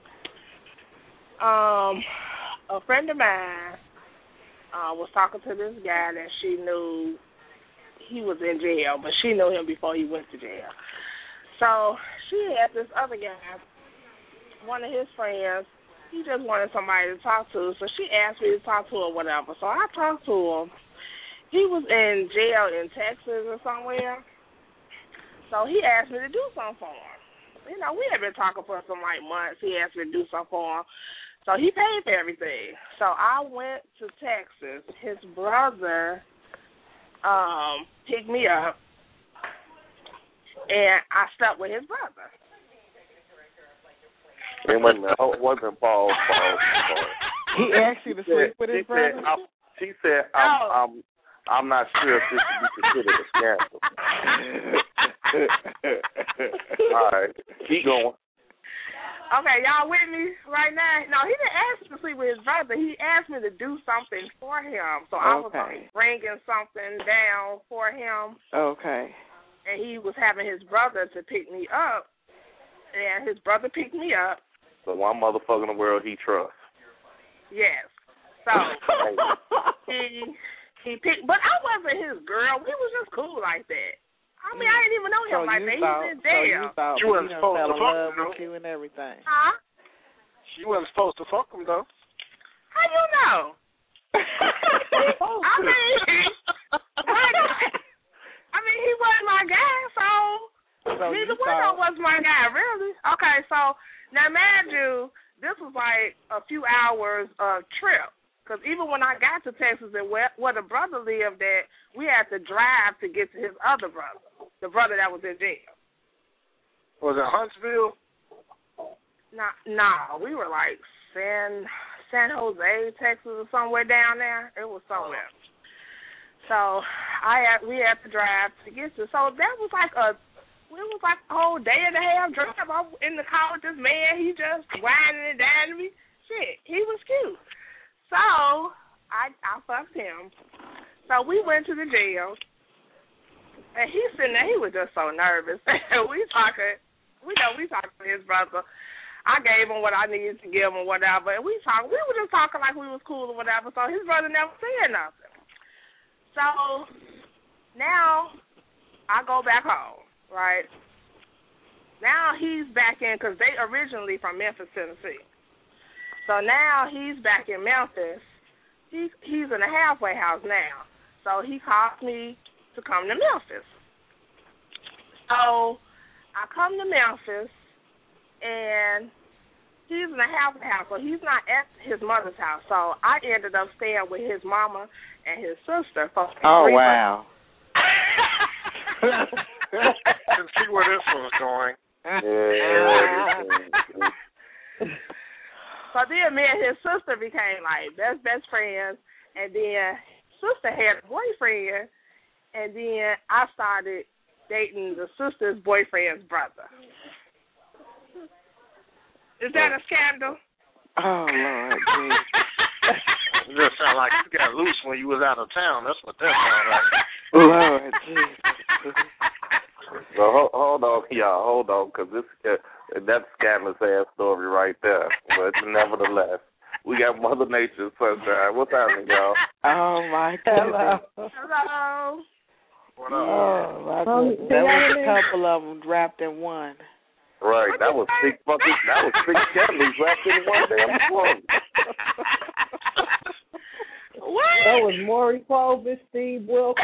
um, a friend of mine uh, was talking to this guy that she knew. He was in jail, but she knew him before he went to jail. So she had this other guy, one of his friends. He just wanted somebody to talk to, so she asked me to talk to her, whatever. So I talked to him. He was in jail in Texas or somewhere, so he asked me to do something for him. You know, we had been talking for some like months. He asked me to do something for him, so he paid for everything. So I went to Texas. His brother um, picked me up, and I slept with his brother. It wasn't, it wasn't Paul. Paul, Paul. He asked you to sleep with his she brother? Said, I'm, she said, I'm, No. I'm, I'm not sure if this should be considered a scandal. All right, keep going. Okay, y'all with me right now? No, he didn't ask me to sleep with his brother. He asked me to do something for him. So I was Okay. like bringing something down for him. Okay. And he was having his brother to pick me up. And his brother picked me up. The one motherfucker in the world he trusts. Yes. So he he picked, but I wasn't his girl. We was just cool like that. I mean, I didn't even know him So like you that. thought, He was in so you jail. thought You he wasn't done supposed fell to in fuck love him, with though. you and everything. Huh? She wasn't supposed to fuck him, though. How you know? I mean, I mean, he wasn't my guy, so. So Neither you one of them thought, was my guy, really. Okay, so now mind you, this was like a few hours of trip. Because even when I got to Texas and where, where the brother lived at, we had to drive to get to his other brother, the brother that was in jail. Was it Huntsville? Nah, nah, we were like San San Jose, Texas, or somewhere down there. It was somewhere. So I had, we had to drive to get to. So that was like a. It was like a whole day and a half drive. I'm in the car with this man. He just whining and dining me. Shit, he was cute. So I I fucked him. So we went to the jail, and he's sitting there. He was just so nervous. we talking. We know we talking to his brother. I gave him what I needed to give him, whatever. And we talking. We were just talking like we was cool or whatever. So his brother never said nothing. So now I go back home. Right. Now he's back in, because they originally from Memphis, Tennessee. So now he's back in Memphis. He, he's in a halfway house now. So he called me to come to Memphis. So I come to Memphis, and he's in a halfway house. So he's not at his mother's house. So I ended up staying with his mama and his sister for oh, three wow. Can see where this was going. Yeah. So then me and his sister became like best best friends, and then sister had a boyfriend, and then I started dating the sister's boyfriend's brother. Is that a scandal? Oh, Lord, geez. It just sounded like you got loose when you was out of town. That's what that sounded like. Lord, Jesus. So hold, hold on, y'all, hold on, because this uh, that's a scandalous ass story right there. But nevertheless, we got Mother Nature's sunshine. What's happening, y'all? Oh my goodness. Hello. What up? Oh my goodness. There was a couple of them wrapped in one. Right, that was six fucking, that was six scandals wrapped in one damn song. What? That was Maury Clovis, Steve Wilkos.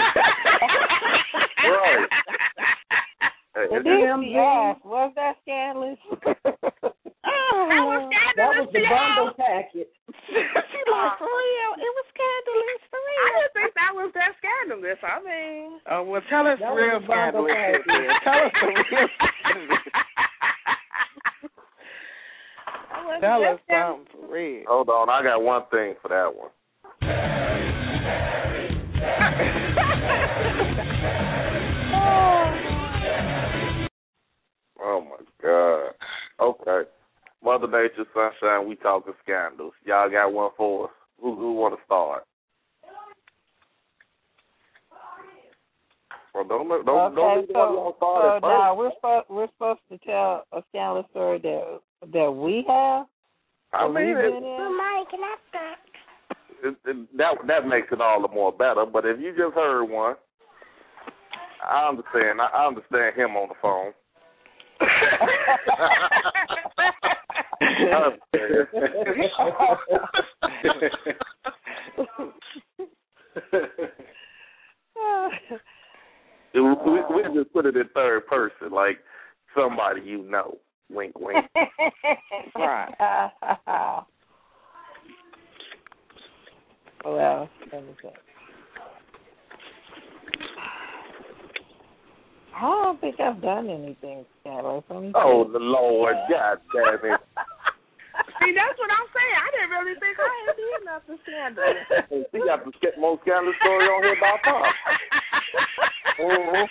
Right. Hey, The it's- D M V. Was that scandalous? That was scandalous. That was the to bundle y'all? packet. She like, for real? It was scandalous, for I real. didn't think that was that scandalous. I mean, Oh, well, tell us That the was real the bundle scandalous shit package. then. Tell us the real scandalous. that wasn't Tell that us scandalous. something for real. Hold on, I got one thing for that one. Oh my God. Okay. Mother Nature, Sunshine, we talking scandals. Y'all got one for us? Who who want to start? Well, don't don't Okay, don't so, don't so start at now first. we're supposed we're supposed to tell a scandalous story that that we have. I that mean, we've it, been in? it, it, that that makes it all the more better. But if you just heard one, I understand. I, I understand him on the phone. I understand. we, we, we just put it in third person, like somebody you know. Wink, wink. Right. Well, let me see. I don't think I've done anything scandalous. Oh, the Lord, God damn it. See, that's what I'm saying. I didn't really think I had did nothing scandalous. She got the most scandalous story on here by far. Mm-hmm.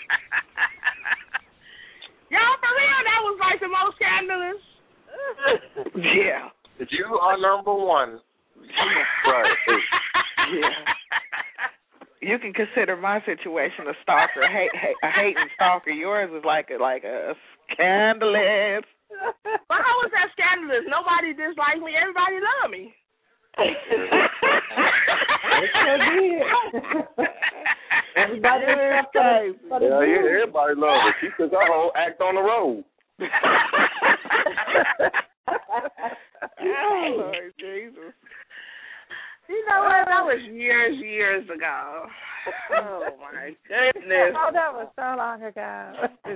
Y'all, for real, that was like the most scandalous. Yeah. You are number one. Right. Yeah. You can consider my situation a stalker, hate, hate, a hating stalker. Yours is like a, like a scandalous. But how was that scandalous? Nobody disliked me. Everybody loved me. Everybody except for the Yeah, yeah, everybody loved her. She took her whole act on the road. Oh, Lord Jesus. You know what? That was years, years ago. Oh, my goodness. Oh, that was so long ago.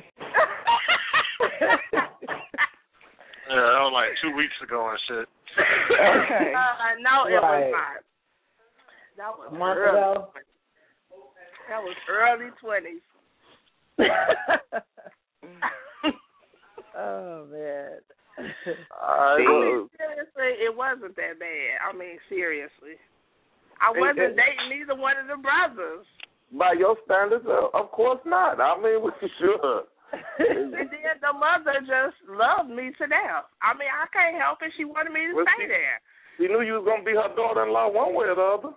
Yeah, that was like two weeks ago and shit. Okay. Uh, no, it Right. was not. That was A month early. ago. That was early twenties. Oh, man. Uh, I mean, seriously, it wasn't that bad. I mean, seriously. I wasn't dating neither one of the brothers. by your standards, uh, of course not. I mean, we should. And then the mother just loved me to death. I mean, I can't help it. She wanted me to Well, stay she- there. She knew you was going to be her daughter-in-law one way or the other.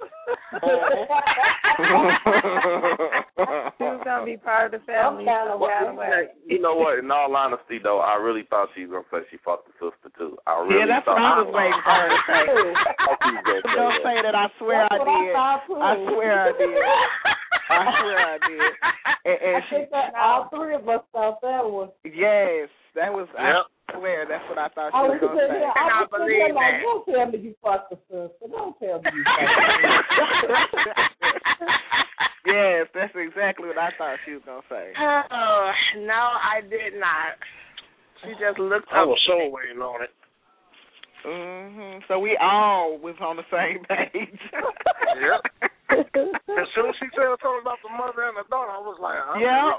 She was going to be part of the family. Well, you know what? In all honesty, though, I really thought she was going to say she fucked the sister, too. I really Yeah, that's thought what I was waiting for her to say. thought she was gonna say Don't that. say that. I swear I That's what I did. thought, too. I swear I did. I swear I did. And, and I she, think that all three of us thought that was. yes, that was. Yep. I swear that's what I thought I she was was going to sitting say. here, I cannot was sitting here believe like, that. don't tell me you fucked the sister. Don't tell me you fucked the sister. Yes, that's exactly what I thought she was going to say. Oh, no, I did not. She just looked I up. was so waiting on it. hmm So we all was on the same page. Yep. As soon as she said something about the mother and the daughter, I was like, oh, Yeah.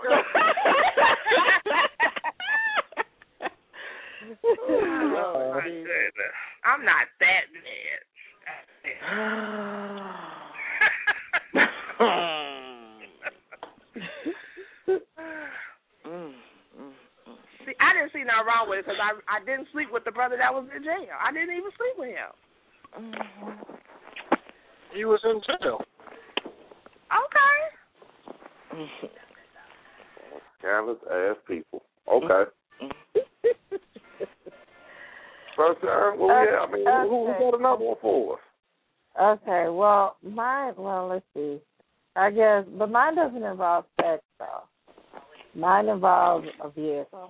Oh, my goodness. I'm not that bad. See, I didn't see nothing wrong with it because I, I didn't sleep with the brother that was in jail. I didn't even sleep with him. He was in jail. Okay. Scandalous ass people. Okay. First time, well, yeah, I mean, Okay. who, who got another one for us? Okay, well, mine, well, let's see. I guess, but mine doesn't involve sex, though. Mine involves a vehicle.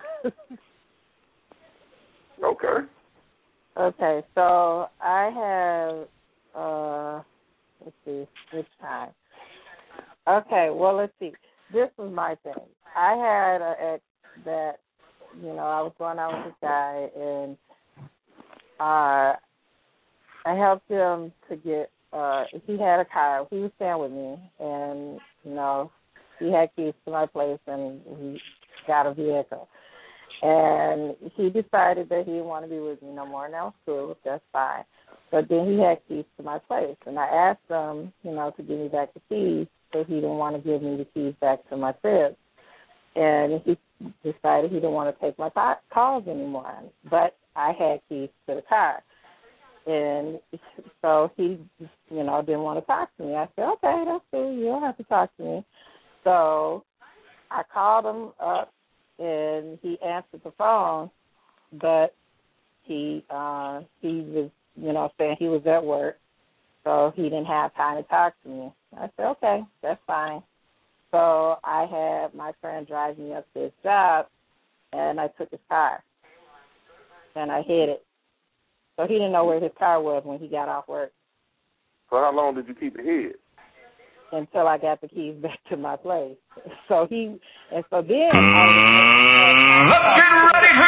Okay. Okay, so I have, uh, let's see, which time? Okay, well, let's see. This was my thing. I had an ex that, you know, I was going out with this guy, and uh, I helped him to get, uh, he had a car. He was staying with me, and, you know, he had keys to my place, and he got a vehicle. And he decided that he didn't want to be with me no more, and that was cool. That's fine. But then he had keys to my place, and I asked him, you know, to give me back the keys, so he didn't want to give me the keys back to my crib. And he decided he didn't want to take my th- calls anymore. But I had keys to the car. And so he, you know, didn't want to talk to me. I said, okay, that's cool. You don't have to talk to me. So I called him up, and he answered the phone, but he uh, he was, you know, saying he was at work, so he didn't have time to talk to me. I said, okay, that's fine. So I had my friend drive me up to his job, and I took his car, and I hid it. So he didn't know where his car was when he got off work. So how long did you keep it hid? Until I got the keys back to my place. So he, and so then I was, let's get ready for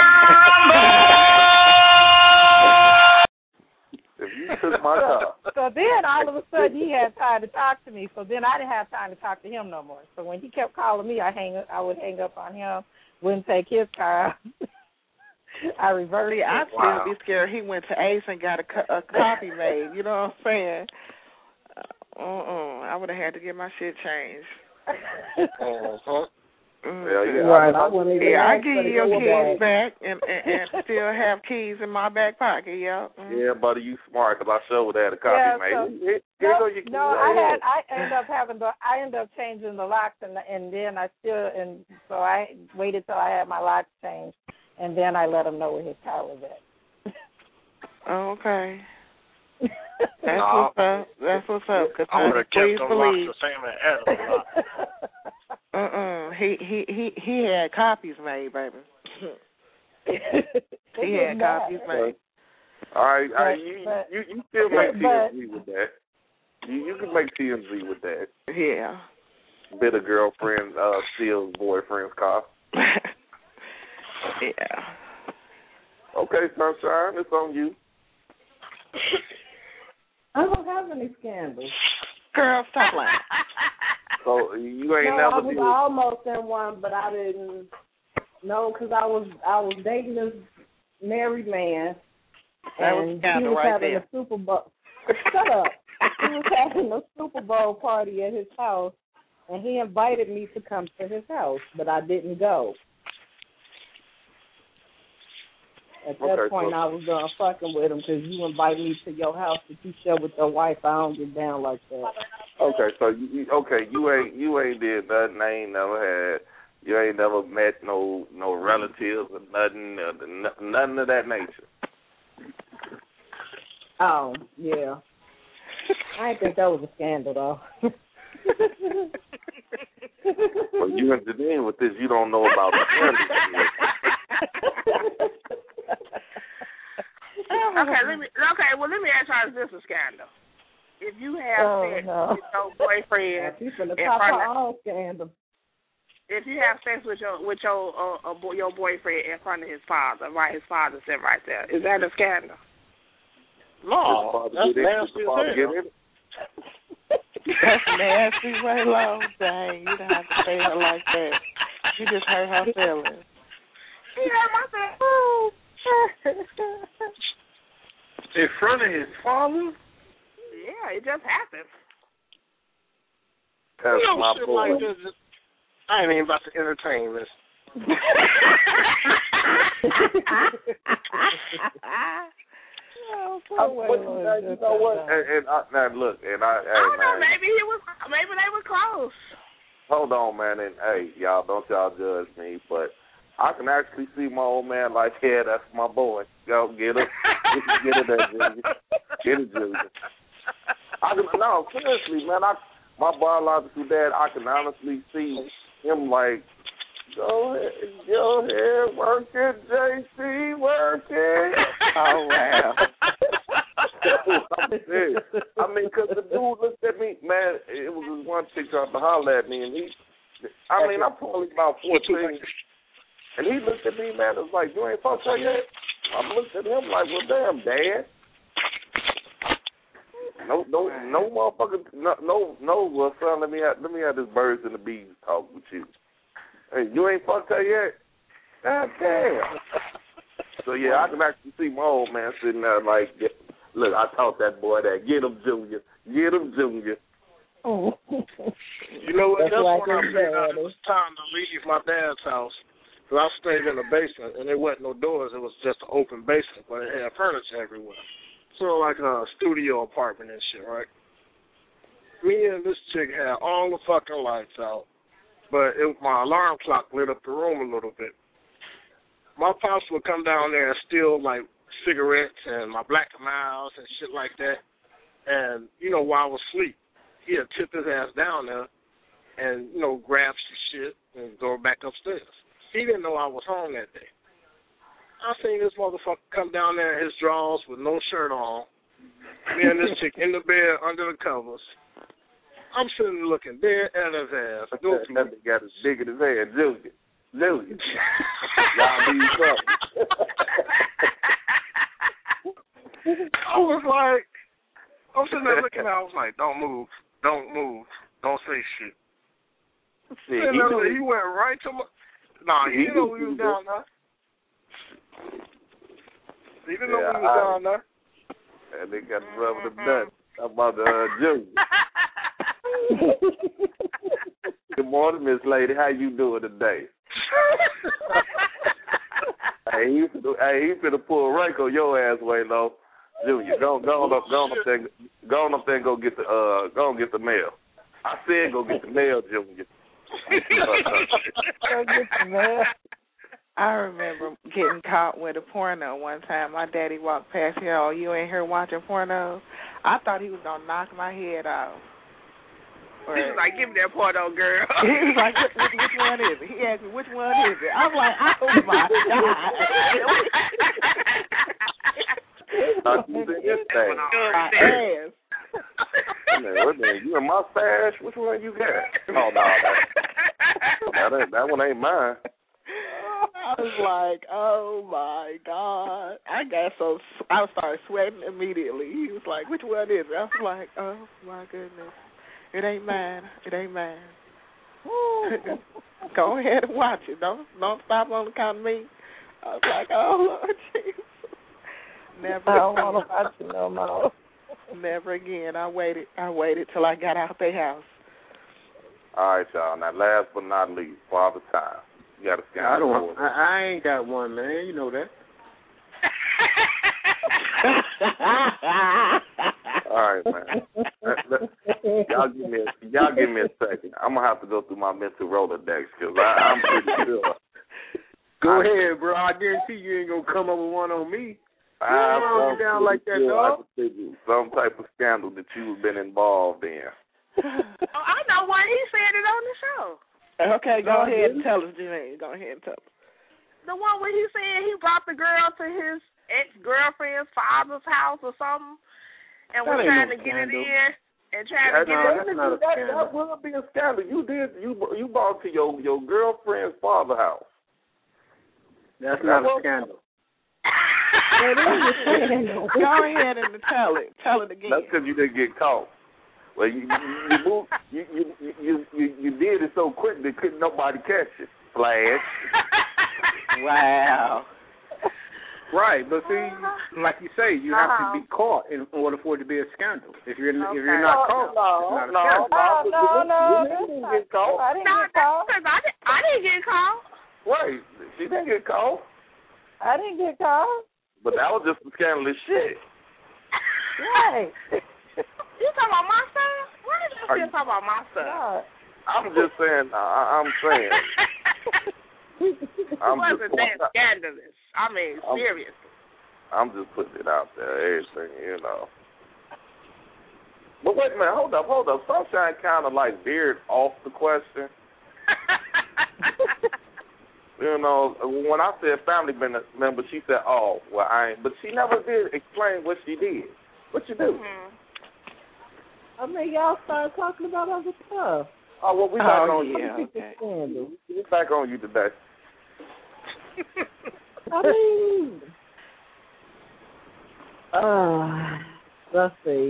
rumble! If you took my car. So then all of a sudden he had time to talk to me. So then I didn't have time to talk to him no more. So when he kept calling me, I hang, I would hang up on him, wouldn't take his car. I reverted. I'd still Wow. be scared. He went to Ace and got a, co- a copy made. You know what I'm saying? Uh-uh. I would have had to get my shit changed. Uh-huh. Mm-hmm. Yeah, yeah. Right. I wouldn't even Yeah, I ask give for the you your go keys back. back and, and, and still have keys in my back pocket, yeah. Mm-hmm. Yeah, buddy, you smart, because I showed that a copy, Yeah, man. so- Here, here No, go your keys no, right I here. had. I ended up having the. I ended up changing the locks, and and then I still and so I waited till I had my locks changed, and then I let him know where his car was at. Oh, okay. That's No. what's up. That's what's up. Cause I would have please kept them locks believe. the same as Adam lock. Uh-uh. He he he he had copies made, baby. He had copies made. All right, all right, But- you, but- you you still make T but- M Z with that. You you can make T M Z with that. Yeah. Bit of girlfriend uh, steals boyfriend's car. Yeah. Okay, Sunshine, it's on you. I don't have any scandals. Girl, stop lying. So you ain't No, never I was did. almost in one, but I didn't know because I was I was dating this married man, That was and scandal he was right having there. a Super Bowl. Shut up. He was having a Super Bowl party at his house, and he invited me to come to his house, but I didn't go. At that Okay, point, so- I was done fucking with him because you invite me to your house that you share with your wife. I don't get down like that. Okay, so you, you okay? You ain't you ain't did nothing. I ain't never had. You ain't never met no no relatives or nothing, uh, n- nothing of that nature. Oh, yeah. I didn't think that was a scandal, though. Well, you intervene with this. You don't know about the scandal. Okay, let me. Okay, well, let me ask you: is this a scandal? If you have Oh, sex no. with your boyfriend, She's from the in top front of of- all scandal. if you have sex with your with your uh, uh, boy, your boyfriend in front of his father, right? His father sitting right there. Is that a scandal? No, that's nasty as hell. That's nasty, way low. Dang, you don't have to say her like that. You just hurt her feelings. She hurt my feelings. In front of his father? Yeah, it just happened. That's You know, my shit boy. like this. I ain't even about to entertain this. Oh, I, what, you, know, you know what? And, and I, now look, and I, hey, I don't know. man, Maybe he was. Maybe they were close. hold on, man, and hey, y'all, don't y'all judge me, but I can actually see my old man like, yeah, that's my boy. Go get it, get it, there, Junior. Get it, Junior. I can, no, seriously, man. I, my biological dad, I can honestly see him like, go ahead, go ahead, work it, J C, work it. Oh, wow. I'm serious. I mean, because the dude looked at me, man, it was this one chick trying to holler at me, and he, I mean, I'm probably about fourteen, and he looked at me, man, it was like, you ain't fucked her yet? I looked at him like, well, damn, Dad. No, no, no motherfucker, no, no, no, well, son, let me have, let me have this birds and the bees talk with you. Hey, you ain't fucked her yet? God damn. So yeah, I can actually see my old man sitting there like, look, I taught that boy that. Get him, Junior. Get him, Junior. Oh. You know what? That's, That's when I figured out daddy. it was time to leave my dad's house. Because I stayed in the basement, and there wasn't no doors. It was just an open basement, but it had furniture everywhere. So like a studio apartment and shit, right? Me and this chick had all the fucking lights out, but it, my alarm clock lit up the room a little bit. My pops would come down there and steal, like, cigarettes and my Black and Milds and shit like that. And, you know, while I was asleep, he'd tip his ass down there and, you know, grab some shit and go back upstairs. He didn't know I was home that day. I seen this motherfucker come down there in his drawers with no shirt on. Me and this chick in the bed under the covers. I'm sitting looking dead at his ass. Go through. That nigga got as big in his head, Junior. Junior. Y'all be something. I was like, I'm sitting there looking at him. I was like, don't move. Don't move. Don't say shit. See, And he, then knew, he went right to my... Nah, he, he didn't know we was down there. He didn't know yeah, we was I, down there. And they got to rub the nuts. How about the uh, Junior? Good morning, Miss Lady. How you doing today? hey, you finna, hey, you finna pull a rank on your ass, Waylo. Junior, go, go on up, go on up there, go on up there and go get the, uh, go and get the mail. I said go get the mail, Junior. Go get the mail. I remember getting caught with a porno one time. My daddy walked past here. Oh, you ain't here watching porno? I thought he was gonna knock my head off. He was like, give me that porno, girl. He was like, which, which, which one is it? He asked me, which one is it? I'm like, oh my God. You did this thing. My ass. What the, you a mustache? Which one you got? Oh, no, that, that, that one ain't mine. I was like, oh my God. I got so, I started sweating immediately. He was like, which one is it? I was like, oh my goodness. It ain't mine. It ain't mine. Go ahead and watch it. Don't don't stop on the count of me. I was like, oh Lord Jesus. Never I don't want to watch it no more. Never again. I waited. I waited till I got out their house. All right, y'all. Now, last but not least, Father Time. You got to scan. I don't. I, I ain't got one, man. You know that. All right, man. Let, let, y'all give me a, y'all give me a second. I'm gonna have to go through my mental Rolodex because I'm pretty sure. Go I, ahead, bro. I guarantee you ain't gonna come up with one on me. I'm you down like that, sure dog. I can figure some type of scandal that you've been involved in. Oh, I know why he said it on the show. Okay, go no, ahead and tell us, Janine. Go ahead and tell us. The one where he said he brought the girl to his ex-girlfriend's father's house or something and was trying no to get it in and trying yeah, to get no, it in. in. That, that will be a scandal. You did. You you brought to your, your girlfriend's father's house. That's not a scandal. Go ahead and tell it. Tell it again. That's because you didn't get caught. Well, you you you, moved, you, you you you you did it so quick that couldn't nobody catch it. Flash. Wow. Right, but see, like you say, you have uh-huh. to be caught in order for it to be a scandal. If you're okay. if you're not caught, no, it's not a no, scandal. no, no, no, you didn't get caught. I didn't no, get caught. I didn't, I didn't get caught. Right, she didn't get caught. I didn't get caught. But that was just some scandalous shit. Right. You talking about my son? Why did you still talk about my son? God. I'm just saying. Uh, I'm saying. It I'm wasn't just, that scandalous. I mean, I'm, seriously. I'm just putting it out there, everything, you know. But wait a minute, hold up, hold up. Sunshine kind of like veered off the question. You know, when I said family member, she said, oh, well, I ain't. But she never did explain what she did. What you do? Mm-hmm. I mean, y'all started talking about other stuff. Oh, well, we back oh, on yeah, you. Okay. We back on you today. I mean, uh, let's see.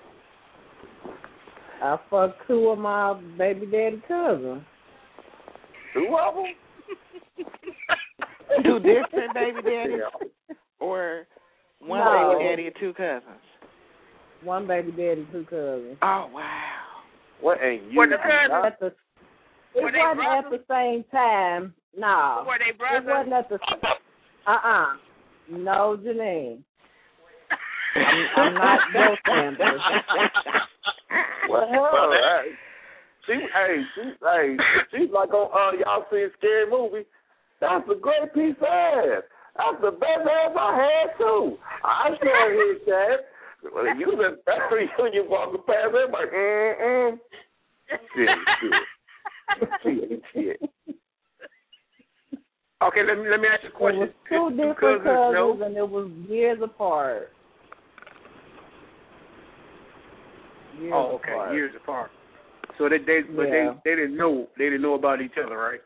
I fucked two of my baby daddy cousins. Two of them? Two different baby daddies, or one No. baby daddy and two cousins? One baby daddy, two cousins. Oh wow! What ain't you? Were the cousins? At the, it Were they wasn't at the same time. No. Were they It brothers? wasn't at the uh-uh. No, Janine. I'm, I'm not those standards. Well, hell, hey, she, hey, she, hey, she's like on uh, y'all seen Scary Movie. That's a great piece of ass. That's the best ass I had too. I sure his ass. Well, you was at that reunion walking past, I'm like, mm mm. Shit, shit, shit, shit. Okay, let me let me ask you a It question. was two Two different cousins, cousins, no? and it was years apart. Years Oh, okay, apart. years apart. So they, they but Yeah. they they didn't know they didn't know about each other, right?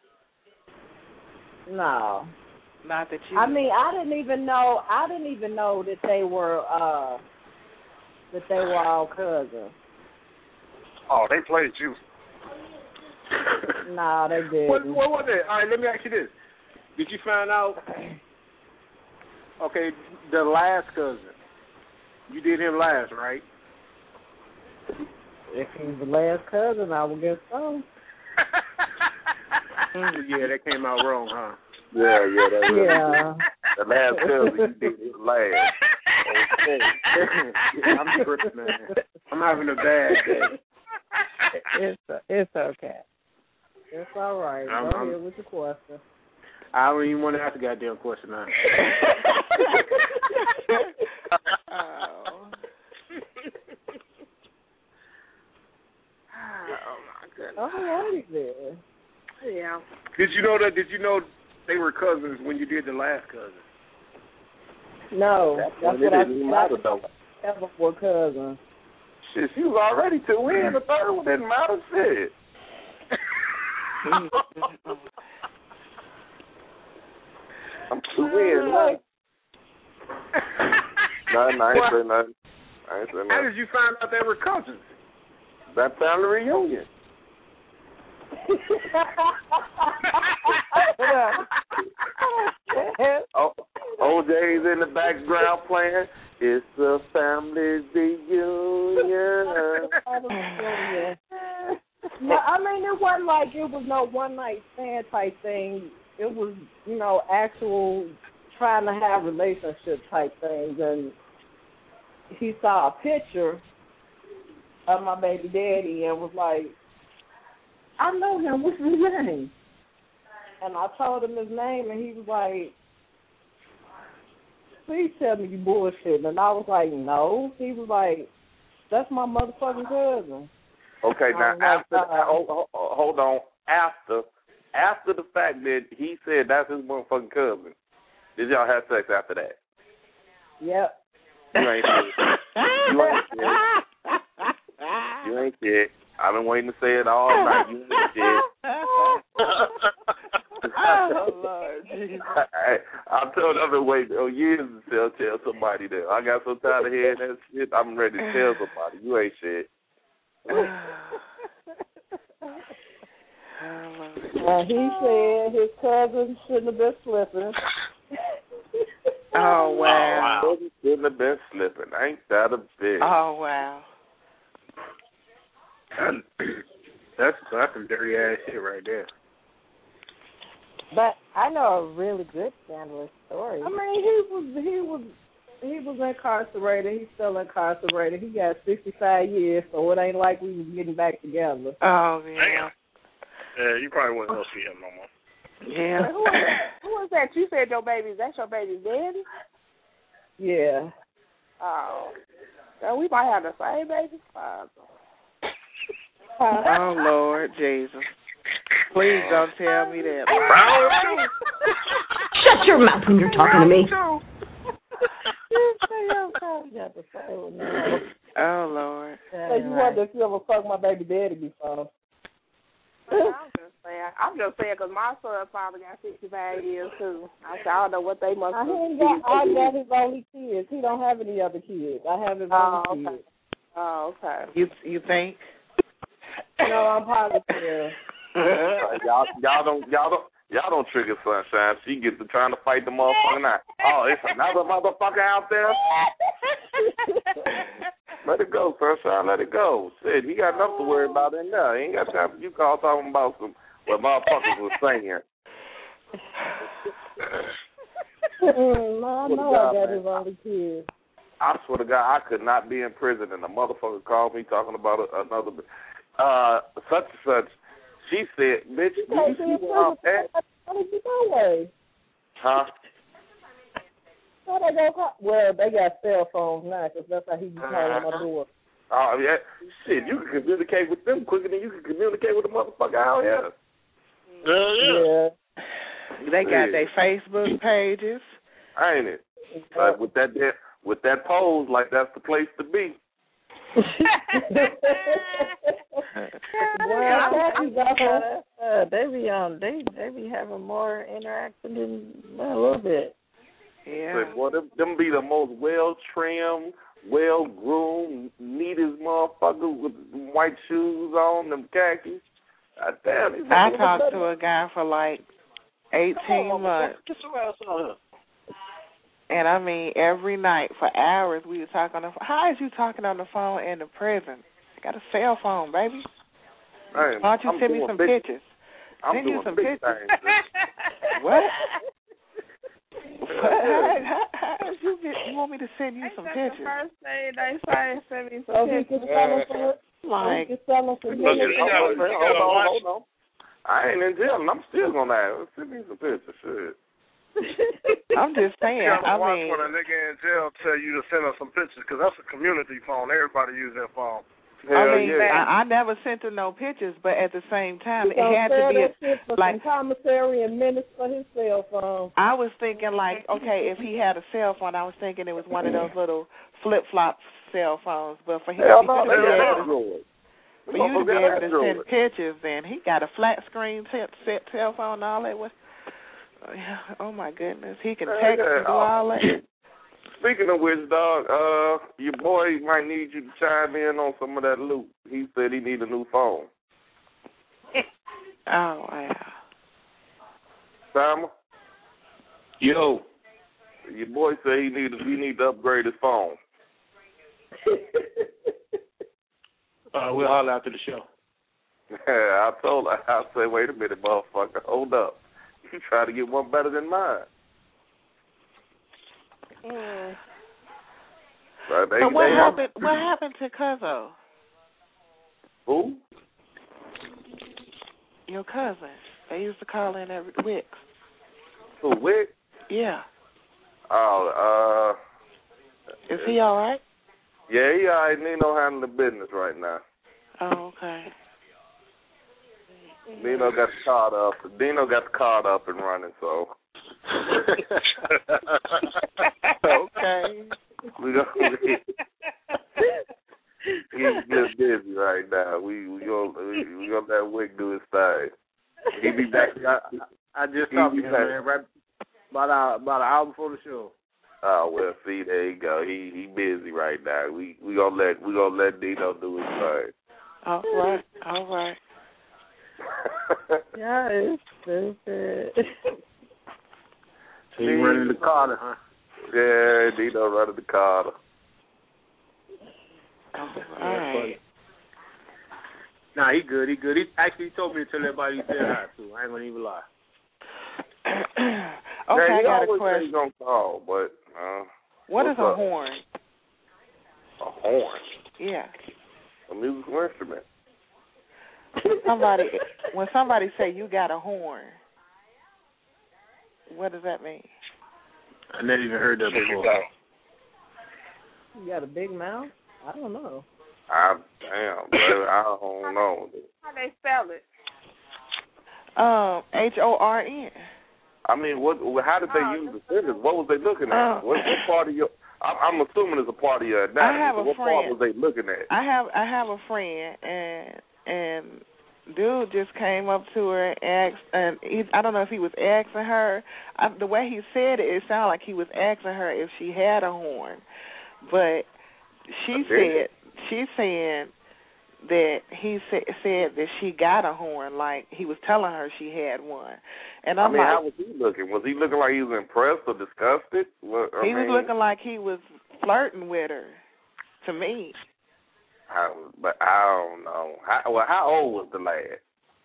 No. Not that you. I mean, I didn't even know. I didn't even know that they were uh that they were all cousins. Oh, they played you. No, they didn't. What, what was it? All right, let me ask you this: did you find out? Okay, the last cousin, you did him last, right? If he's the last cousin, I would guess so. Yeah, that came out wrong, huh? Yeah, yeah, that really Yeah. The last cousin you did it last. Yeah, I'm tripping, man. I'm having a bad day. It's it's okay. It's all right. I'm- Go I'm- ahead with the question. I don't even want to ask a goddamn question now. Oh. Oh my goodness. All righty then. Yeah. Did you know that? Did you know they were cousins when you did the last cousin? No, That's that's, when what it I didn't matter though. ever were cousins. Shit, she was already two in. The third one didn't matter. Shit. I'm two in. Like. Nothing. I ain't say nothing. I ain't say How nothing. did you find out they were cousins? That family reunion. Oh, O J's in the background playing. It's a family reunion. No, I mean it wasn't like it was no one night stand type thing. It was, you know, actual trying to have relationship type things, and he saw a picture of my baby daddy and was like, I know him, what's his name? And I told him his name, and he was like, please tell me you bullshitting. And I was like, no. He was like, that's my motherfucking cousin. Okay, I now was like, after, uh, hold, hold, hold on, after, after the fact that he said that's his motherfucking cousin, did y'all have sex after that? Yep. You ain't shit. You ain't shit. You ain't shit. I've been waiting to say it all night. You ain't shit. Oh, Lord Jesus. I, I told I've been waiting oh, years to tell, tell somebody that. I got so tired of hearing that shit, I'm ready to tell somebody. You ain't shit. And he said his cousin shouldn't have been slipping. Oh, wow. Oh, wow. Shouldn't have been slipping. Ain't that a bitch? Oh, wow. That's that's some dirty ass shit right there. But I know a really good scandalous story. I mean, he was he was he was incarcerated. He's still incarcerated. He got sixty-five years, so it ain't like we was getting back together. Oh, yeah. Damn. Yeah, you probably wouldn't go see him no more. Yeah. Who is that? Who is that? You said your baby's, that's your baby's daddy? Yeah. Oh. Well, we might have the same baby father. Oh, Lord Jesus. Please don't tell me that. Shut your mouth when you're talking to me. Oh, Lord. So you wonder if you ever fucked my baby daddy before? I'm just saying. I'm just saying because my son probably got sixty-five years too. I said, I don't know what they must I have. ain't got. I got his only kids. He don't have any other kids. I have his Oh, only okay. kids. Oh, okay. You you think? No, I'm positive. y'all, y'all don't, y'all don't, Y'all don't trigger Sunshine. She gets to trying to fight the motherfucker now. Oh, it's another motherfucker out there? Let it go, Sunshine. Let it go. Shit, he got enough to worry about in there. He ain't got time for you call talking about some what motherfuckers was saying. mm, I know God, I got man. his only kid. I swear to God, I could not be in prison and a motherfucker called me talking about another, uh, such and such. She said, bitch, you can't see where I'm at? How did you know way? Huh? How they go call? Well, they got cell phones now, because that's how he be calling my door. Oh, yeah. Shit, you can communicate with them quicker than you can communicate with the motherfucker out here. Yeah, yeah. yeah. They got yeah. their Facebook pages. Ain't it? Like with that, with that pose, like that's the place to be. well, uh, they be on. They they be having more interaction than well, a little bit. Yeah. But boy, them, them be the most well trimmed, well groomed, neatest motherfuckers with white shoes on, them khakis. God damn. I talked to a guy for like eighteen on, months. Get your ass out here. And I mean, every night for hours we would talk on the phone. How is you talking on the phone in the prison? I got a cell phone, baby. Man, Why don't you I'm send me some big, pictures? I'm send doing you some big pictures. Things, what? how, how, how did you get? You want me to send you Ain't some that pictures? The first thing they say, send me some Oh, pictures. he can sell us some. Like, he can sell us some. Look, you gotta, you gotta hold on, watch. hold on. I ain't in jail, and I'm still gonna ask. Send me some pictures, shit. I'm just saying. You gotta I watch mean, when a nigga in jail tell you to send us some pictures, because that's a community phone. Everybody use that phone. Hell I mean, yeah. I, I never sent him no pictures, but at the same time, He it had to be that shit for like some commissary and minutes for his cell phone. I was thinking, like, okay, if he had a cell phone, I was thinking it was one of those little flip flop cell phones. But for him, Hell for no, you to be that's able to, Android. for you to be able to send pictures, then he got a flat screen t- set cell phone and all that. Was, oh my goodness, he can text and do all that. Speaking of which, dog, uh, your boy might need you to chime in on some of that loot. He said he need a new phone. Oh wow. Simon? Yo. Your boy said he need he need to upgrade his phone. uh, we'll holler after the show. I told her, I said, wait a minute, motherfucker, hold up. You try to get one better than mine. Mm. Right, they, so what they, happened? What happened to Cuzzo? Who? Your cousin. They used to call in every week. Who, Wick? Yeah. Oh, uh... Is he all right? Yeah, he all right. Nino handling the business right now. Oh, okay. Dino got the card up. Dino got the card up and running, so... okay. We gonna, he's just busy right now. We we gonna we, we gonna let Wick do his thing. He be back. I, I just talked to him, man, right about an about an hour before the show. Oh well, see, there you go. He he busy right now. We we gonna let we gonna let Dino do his thing. All right, all right. Yeah, it's stupid. So you running the Carter, huh? Yeah, Dino running the Carter. All right. Nah, he good. He good. He actually told me to tell everybody he said hi to. I ain't gonna even lie. Okay, yeah, I got a always question. Say he's gonna call, but uh, what is a up? horn? A horn. Yeah. A musical instrument. Somebody, when somebody say you got a horn, what does that mean? I never even heard that before. You got a big mouth? I don't know. I damn, brother, I don't know. How they spell it? Um, H O R N. I mean, what? How did they Oh, use the sentence? What was they looking at? Uh, what, what part of your? I'm, I'm assuming it's a part of your anatomy. I have a what friend. part was they looking at? I have I have a friend, and and dude just came up to her and asked, and he, I don't know if he was asking her. I, the way he said it, it sounded like he was asking her if she had a horn, but she Okay. said she's saying that he sa- said that she got a horn, like he was telling her she had one. And I'm I mean, like, how was he looking? Was he looking like he was impressed or disgusted? What, I he mean, was looking like he was flirting with her, to me. I, but I don't know. How, well, how old was the lad?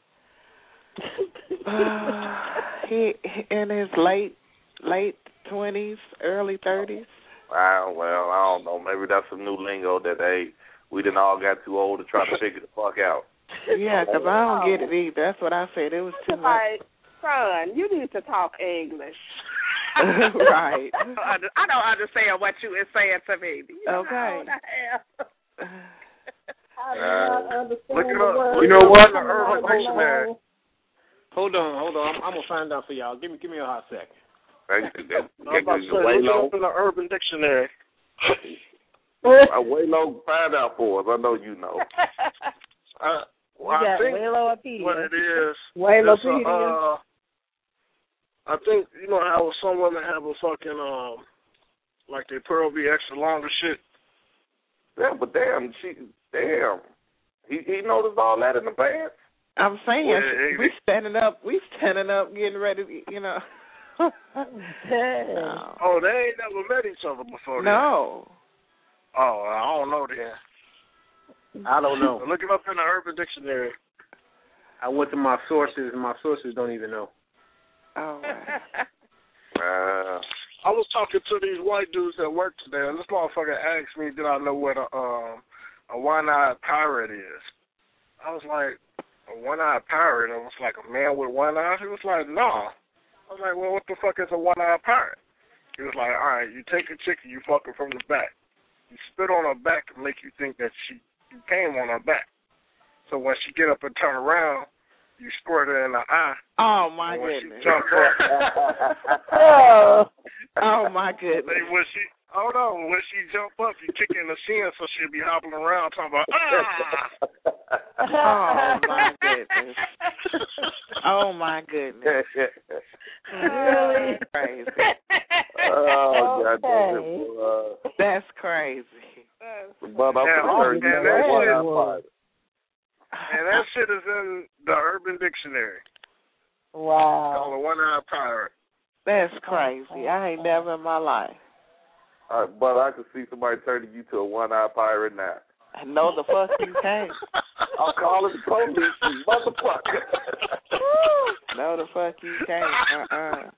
uh, he in his late late twenties, early thirties. Wow, well, I don't know. Maybe that's some new lingo that they we done all got too old to try to figure the fuck out. Yeah, because I don't get it either. That's what I said. It was too much. Like, son, you need to talk English. Right. I don't understand what you is saying to me. You know, okay. I do not understand Look it the up. word. You know what? Coming The Urban out of my Dictionary. mouth. Hold on, hold on. I'm, I'm gonna find out for y'all. Give me, give me a hot second. That, that, I'm about to say, look it up in the Urban Dictionary. uh, way low, find out for us. I know you know. Uh, We well, I got think Waylopedia. what it is, Waylopedia. it's a, uh, I think, you know how some women have a fucking, um, like their pearl be extra long and shit? Yeah, but damn, she, damn. He, he noticed all that in the pants? I'm saying, Well, it- we standing up, we standing up, getting ready to, you know. no. Oh, they ain't never met each other before. No. Then. Oh, I don't know then. I don't know. Look it up in the Urban Dictionary. I went to my sources, and my sources don't even know. Oh, wow. Uh, I was talking to these white dudes that work today, and this motherfucker asked me, did I know what a um a one-eyed pirate is? I was like, a one-eyed pirate? It was like a man with one eye? He was like, no. I was like, well, what the fuck is a one-eyed pirate? He was like, all right, you take a chick and you fuck her from the back. You spit on her back and make you think that she you came on her back. So when she get up and turn around, you squirt her in the eye. Oh, my and when goodness. she jump up, Oh. Oh, my goodness. when she, hold on, when she jump up, you kick in the shin so she'll be hopping around talking about, ah! Oh, my goodness. Oh, my goodness. Really? That's crazy. oh, Okay. God. Uh, That's crazy. but I'm Yeah, sure you and know that what shit- I find. And that shit is in the Urban Dictionary. Wow. Called a one-eyed pirate. That's crazy. I ain't never in my life. Uh, but I could see somebody turning you to a one-eyed pirate now. No, the fuck you can't. I'll call it the police, you motherfucker. No, the fuck you can't. Uh-uh.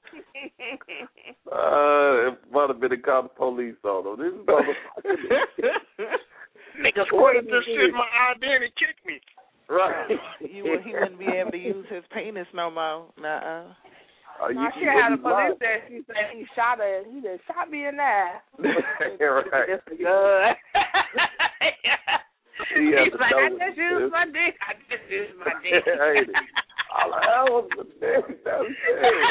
Uh, it might have been to call the police on them. This motherfucker. Nigga squirted this shit in my eye, then he kicked me. Right. He, would, he wouldn't be able to use his penis no more. Nuh-uh. Uh, you, No, she you, had you a police right. there. She said he shot her. He just shot me in the eye. Right. It's a gun. He had He's to like, know I it. just used my dick. I just used my dick. Ain't it? I'm like, that was the dick. That was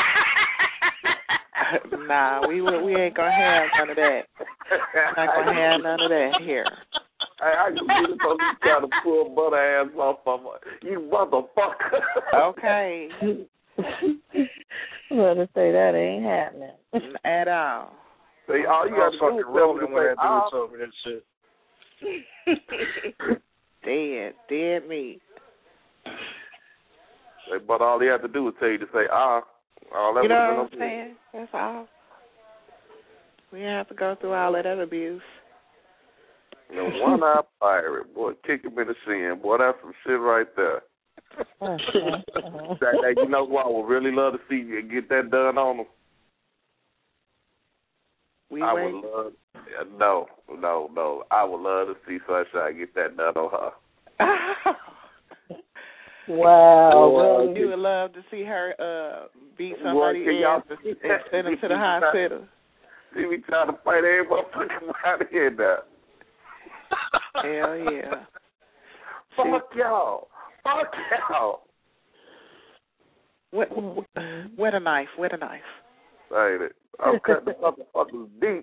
it. Nah, we we ain't gonna have none of that. Not gonna have none of that here. Hey, I can see the police trying to pull butt ass off of my, you motherfucker. Okay. I'm going to say that ain't happening. At all. See, all you got to do fucking is tell rolling them when to that say, ah. dude told me that shit. Dead. Dead meat. But all he had to do was tell you to say, ah. All that You know was what I'm saying? That's all. We didn't have to go through all of that abuse. You know, one-eyed pirate, boy, kick him in the shin. Boy, that's some shit right there. that, that, you know what? I would really love to see you get that done on him. We I wait. would love, no, no, no. I would love to see Sunshine get that done on her. Wow. Boy, Really? You would love to see her uh, beat Boy, somebody can y'all else and and send them to the hospital. See me trying to fight every motherfucker out here now. Hell yeah. Fuck y'all. Fuck y'all. Wet, wet a knife. Wet a knife. Ain't it? I'm cutting the motherfuckers deep.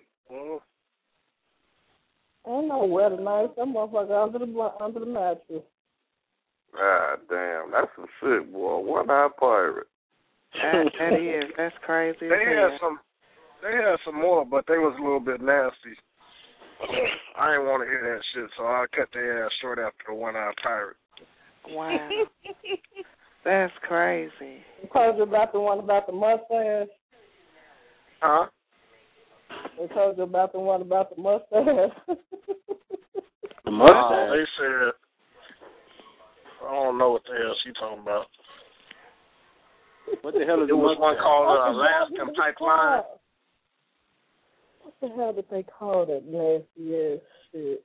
I don't know where the knife. That motherfucker under the bl- under the mattress. Ah, damn. That's some shit, boy. One-eyed pirate. That, that is. That's crazy. They had some, they had some more, but they was a little bit nasty. I didn't want to hear that shit, so I cut their ass short after the one-eyed pirate. Wow. That's crazy. You told you about the one about the mustache? Huh? They told you about the one about the mustache? The mustache? Uh, they said, I don't know what the hell she talking about. What the hell is it the was mustache? one called uh, Alaskan Pipeline. What the hell did they call that nasty ass shit?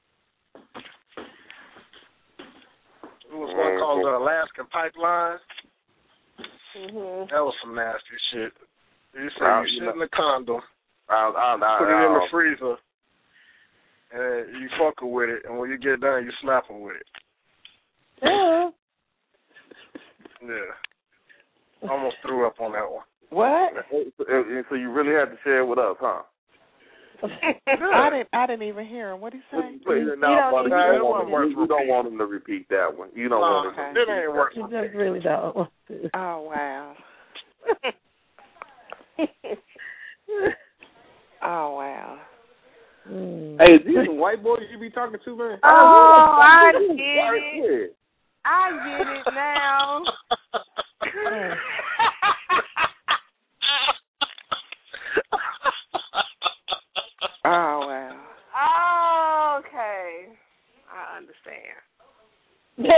It was one called the Alaskan Pipeline. Mm-hmm. That was some nasty shit. You said Well, you you shit in know, a condom, I'll, I'll, I'll, put it in the I'll, freezer, and you fuck her with it, and when you get done, you slap her with it. Yeah. Yeah. Almost threw up on that one. What? So you really had to share it with us, huh? I didn't. I didn't even hear him. What did he say? No, You no, don't brother, need you, to don't want worth him, you don't want him to repeat that one. You don't No, want him to okay. repeat It ain't that. working. You just really don't want to. Oh wow. Oh wow. Mm. Hey, is these some white boys you be talking to, man? Oh, I get Right it. here. I get it now. Oh wow. Oh, okay. I understand.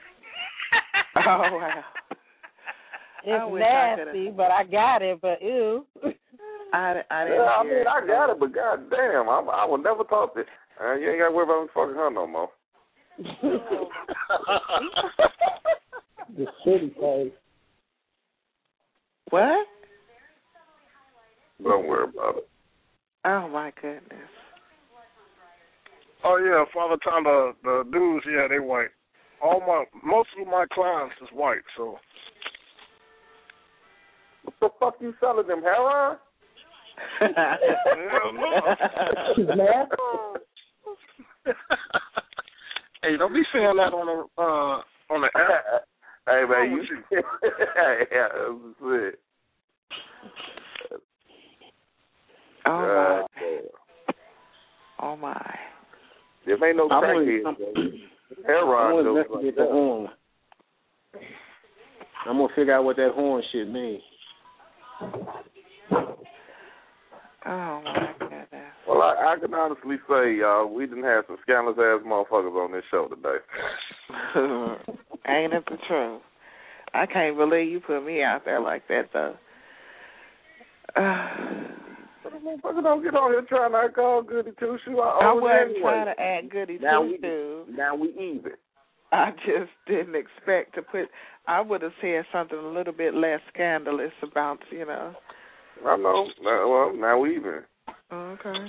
Oh wow. It's I wish I nasty, but I got it, but ew. I, I didn't Yeah, I hear mean, it. I got it, but goddamn, I, I would never talk to. Uh, you ain't got to worry about me fucking her no more. The shitty face. What? Don't worry about it. Oh my goodness. Oh yeah, Father Time, the the dudes, yeah, they white. All my most of my clients is white, so. What the fuck you selling them, heroin? Hell no. Hey, don't be saying that on the uh on the app. Hey man, you. Yeah, that's it. Oh my. God, Oh my. there ain't no I'm crackhead. gonna- Heroin I'm gonna goes like investigate that horn. I'm gonna figure out what that horn shit means. Oh my goodness. Well, I, I can honestly say, y'all, we didn't have some scandalous ass motherfuckers on this show today. Ain't it the truth? I can't believe you put me out there like that, though. Uh, But the motherfucker don't get on here trying to act all goody two shoes. I, I own it wasn't anyway. trying to act goody Now two we shoes. now we even. I just didn't expect to put. I would have said something a little bit less scandalous about, you know. I know. Now, well, now we even. Okay.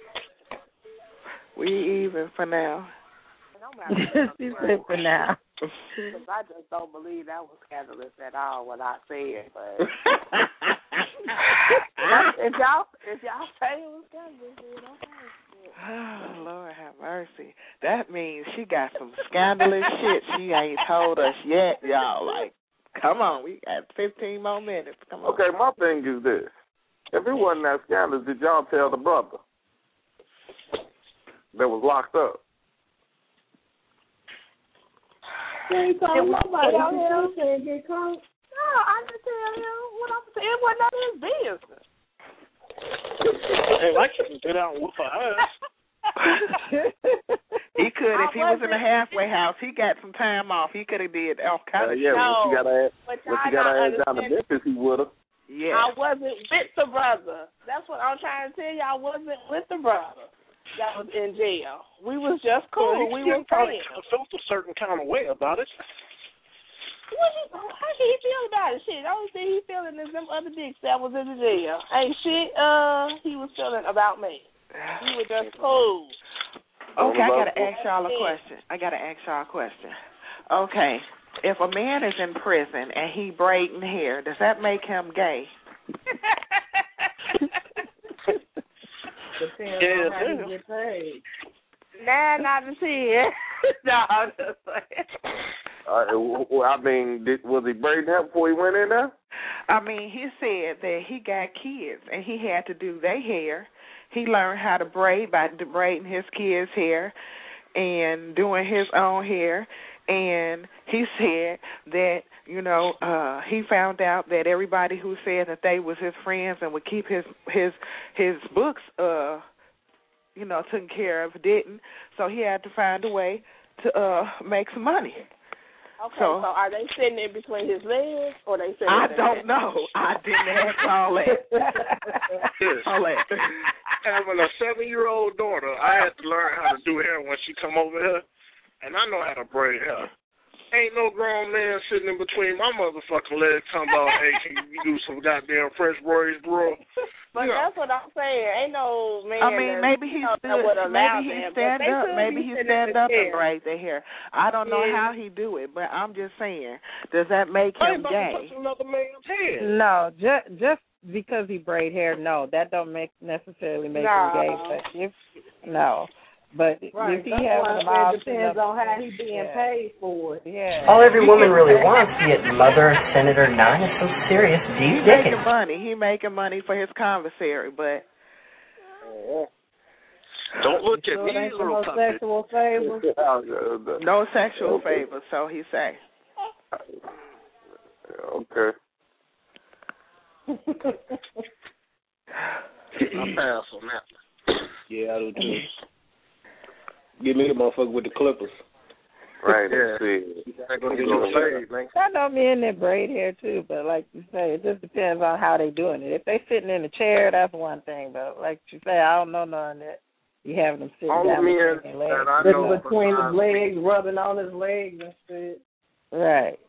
We even for now. She said for now. Because I just don't believe that was scandalous at all what I said. But if y'all if y'all say it was scandalous, then okay. Oh, Lord have mercy. That means she got some scandalous shit she ain't told us yet, y'all. Like, come on, we got fifteen more minutes. Come on. Okay, my thing is this. If it wasn't that scandalous, did y'all tell the brother that was locked up? They ain't telling nobody. tell She him? still can't get caught. No, I didn't tell him what I'm saying. It wasn't none of his business. Hey, I can get out and whoop her ass. He could if I he was in the wasn't- halfway house. He got some time off. He could have did all kind Uh, of yeah, shit. once No, she got her ass, but once she y'all got her not ass down to understanding. Memphis, he would have. Yeah. I wasn't with the brother. That's what I'm trying to tell you. I wasn't with the brother that was in jail. We was just cool. Well, we you were probably friends. felt a certain kind of way about it. What he, how can he feel about it? Shit, the only thing he feeling is them other dicks that was in the jail. Ain't shit uh he was feeling about me. We were just cool. Okay, I gotta ask y'all a question. I gotta ask y'all a question. Okay, if a man is in prison and he braiding hair, does that make him gay? Depends Yeah, on how yeah. you get paid. Nah, not to see it. No, I'm just saying. Uh, well, I mean, did, was he braiding hair before he went in there? I mean, he said that he got kids and he had to do their hair. He learned how to braid by braiding his kids' hair and doing his own hair. And he said that, you know, uh, he found out that everybody who said that they was his friends and would keep his his his books, uh, you know, taken care of didn't. So he had to find a way to uh, make some money. Okay, so, so are they sitting in between his legs, or they sitting? I in don't know. I didn't ask all that. Yes. all that. Having a seven-year-old daughter, I had to learn how to do hair when she come over here, and I know how to braid hair. Ain't no grown man sitting in between my motherfucking legs talking about, hey, can you do some goddamn French braids, bro? But yeah. that's what I'm saying. Ain't no man. I mean, maybe he stood, maybe he stand up, maybe he stand up and braid their hair. I don't know yeah. how he do it, but I'm just saying, does that make him gay? Another man's head. No, just just because he braid hair, no, that don't make necessarily make no. him gay. But if no. But right. if he That's has why them all, it depends on how he's being yeah. paid for it. Yeah. All every woman really wants, be it mother, senator, none, is so serious. Do you He's dig it? making money. He making money for his commissary, but don't look at so me, ain't little no puppy. sexual favors. no sexual favors. So he say. Okay. I pass on that. Yeah, I do too. Give me the motherfucker with the clippers. Right, yeah. see. They're going to get you a fade, man. I know men that braid hair too, but like you say, it just depends on how they doing it. If they sitting in a chair, that's one thing. But like you say, I don't know none that you having them sitting All down the men between their legs. that I Sitting know between his besides- legs, rubbing on his legs and shit. Right.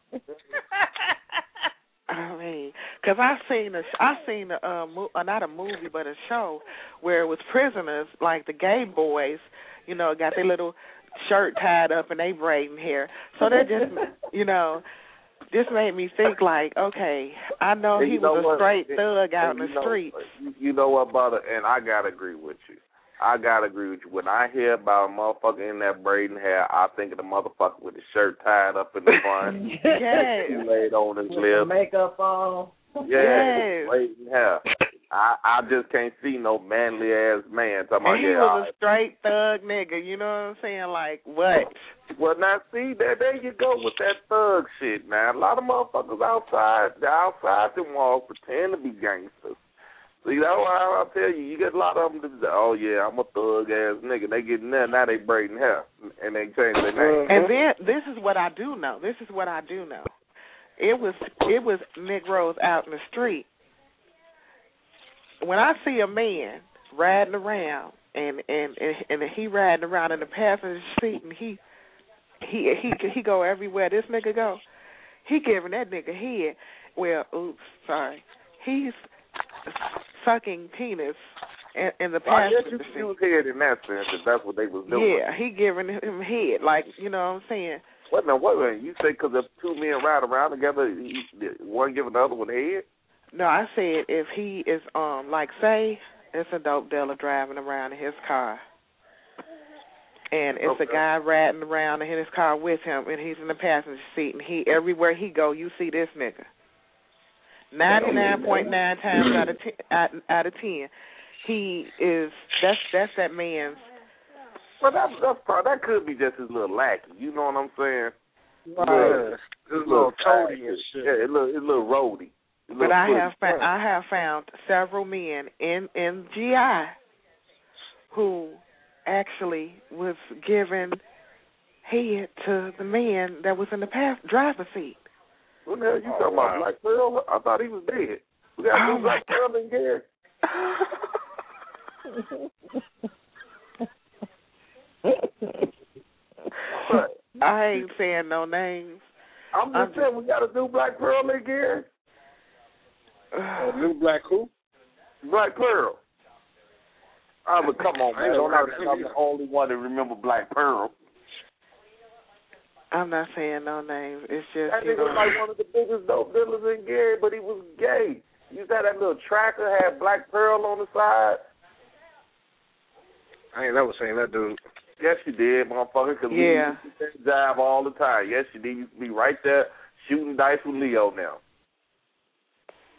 I mean, because I seen a, I seen a, uh, mo- uh, not a movie, but a show where it was prisoners, like the gay boys, you know, got their little shirt tied up and they braiding hair. So that just, you know, just made me think like, okay, I know And he you know was a what? straight thug out in you the know, streets. You, you know what, brother? And I gotta agree with you. I gotta agree with you. When I hear about a motherfucker in that braiding hair, I think of the motherfucker with the shirt tied up in the front, Yes. he laid on his With the lips. makeup on. Yeah, Yes. braiding hair. I I just can't see no manly ass man talking about And he yeah. was all a right. straight thug nigga, you know what I'm saying? Like, what? Well, now see, there, there you go with that thug shit, man. A lot of motherfuckers outside, they're outside them walls pretend to be gangsters. See, that's why I tell you, you get a lot of them that, oh, yeah, I'm a thug-ass nigga. They get in there, now they braiding hair, and they change their name. And then, this is what I do know. This is what I do know. It was, it was Negroes out in the street. When I see a man riding around, and, and, and, and he riding around in the passenger seat, and he, he, he, he go everywhere this nigga go, he giving that nigga head. Well, oops, sorry. He's sucking penis in, in the Well, I guess passenger you seat. use head in that sense, if that's what they was doing. Yeah, he giving him head, like, you know what I'm saying? Wait a minute, wait a minute. You say because if two men ride around together, he, one giving the other one head? No, I said if he is, um, like, say it's a dope dealer driving around in his car, and it's Okay. a guy riding around in his car with him, and he's in the passenger seat, and he everywhere he go, you see this nigga. Ninety-nine point nine times out of ten, out, out of ten, he is. That's that's that man's. Well, that's, that's probably, that could be just his little lackey. You know what I'm saying? Right. His little toady and shit. Yeah, his little, his little roadie. His But little I foot. have found, I have found several men in in G I who actually was giving head to the man that was in the pass, driver's seat. What the hell you Oh, talking wow. about? Black Pearl? I thought he was dead. We got Oh, two Black Pearl in here. I ain't saying no names. I'm just I'm saying we got a new Black Pearl in here. Uh, new black who? Black Pearl. Oh, but come on, I man. ain't Don't never act heard like of I'm him the only one that remember Black Pearl. I'm not saying no names. It's just, That you nigga know. was like one of the biggest dope dealers in Gary, but he was gay. You said that little tracker had Black Pearl on the side? I ain't never seen that dude. Yes, you did, motherfucker, because Yeah. we used to that job all the time. Yes, you did. You used to be right there shooting dice with Leo now.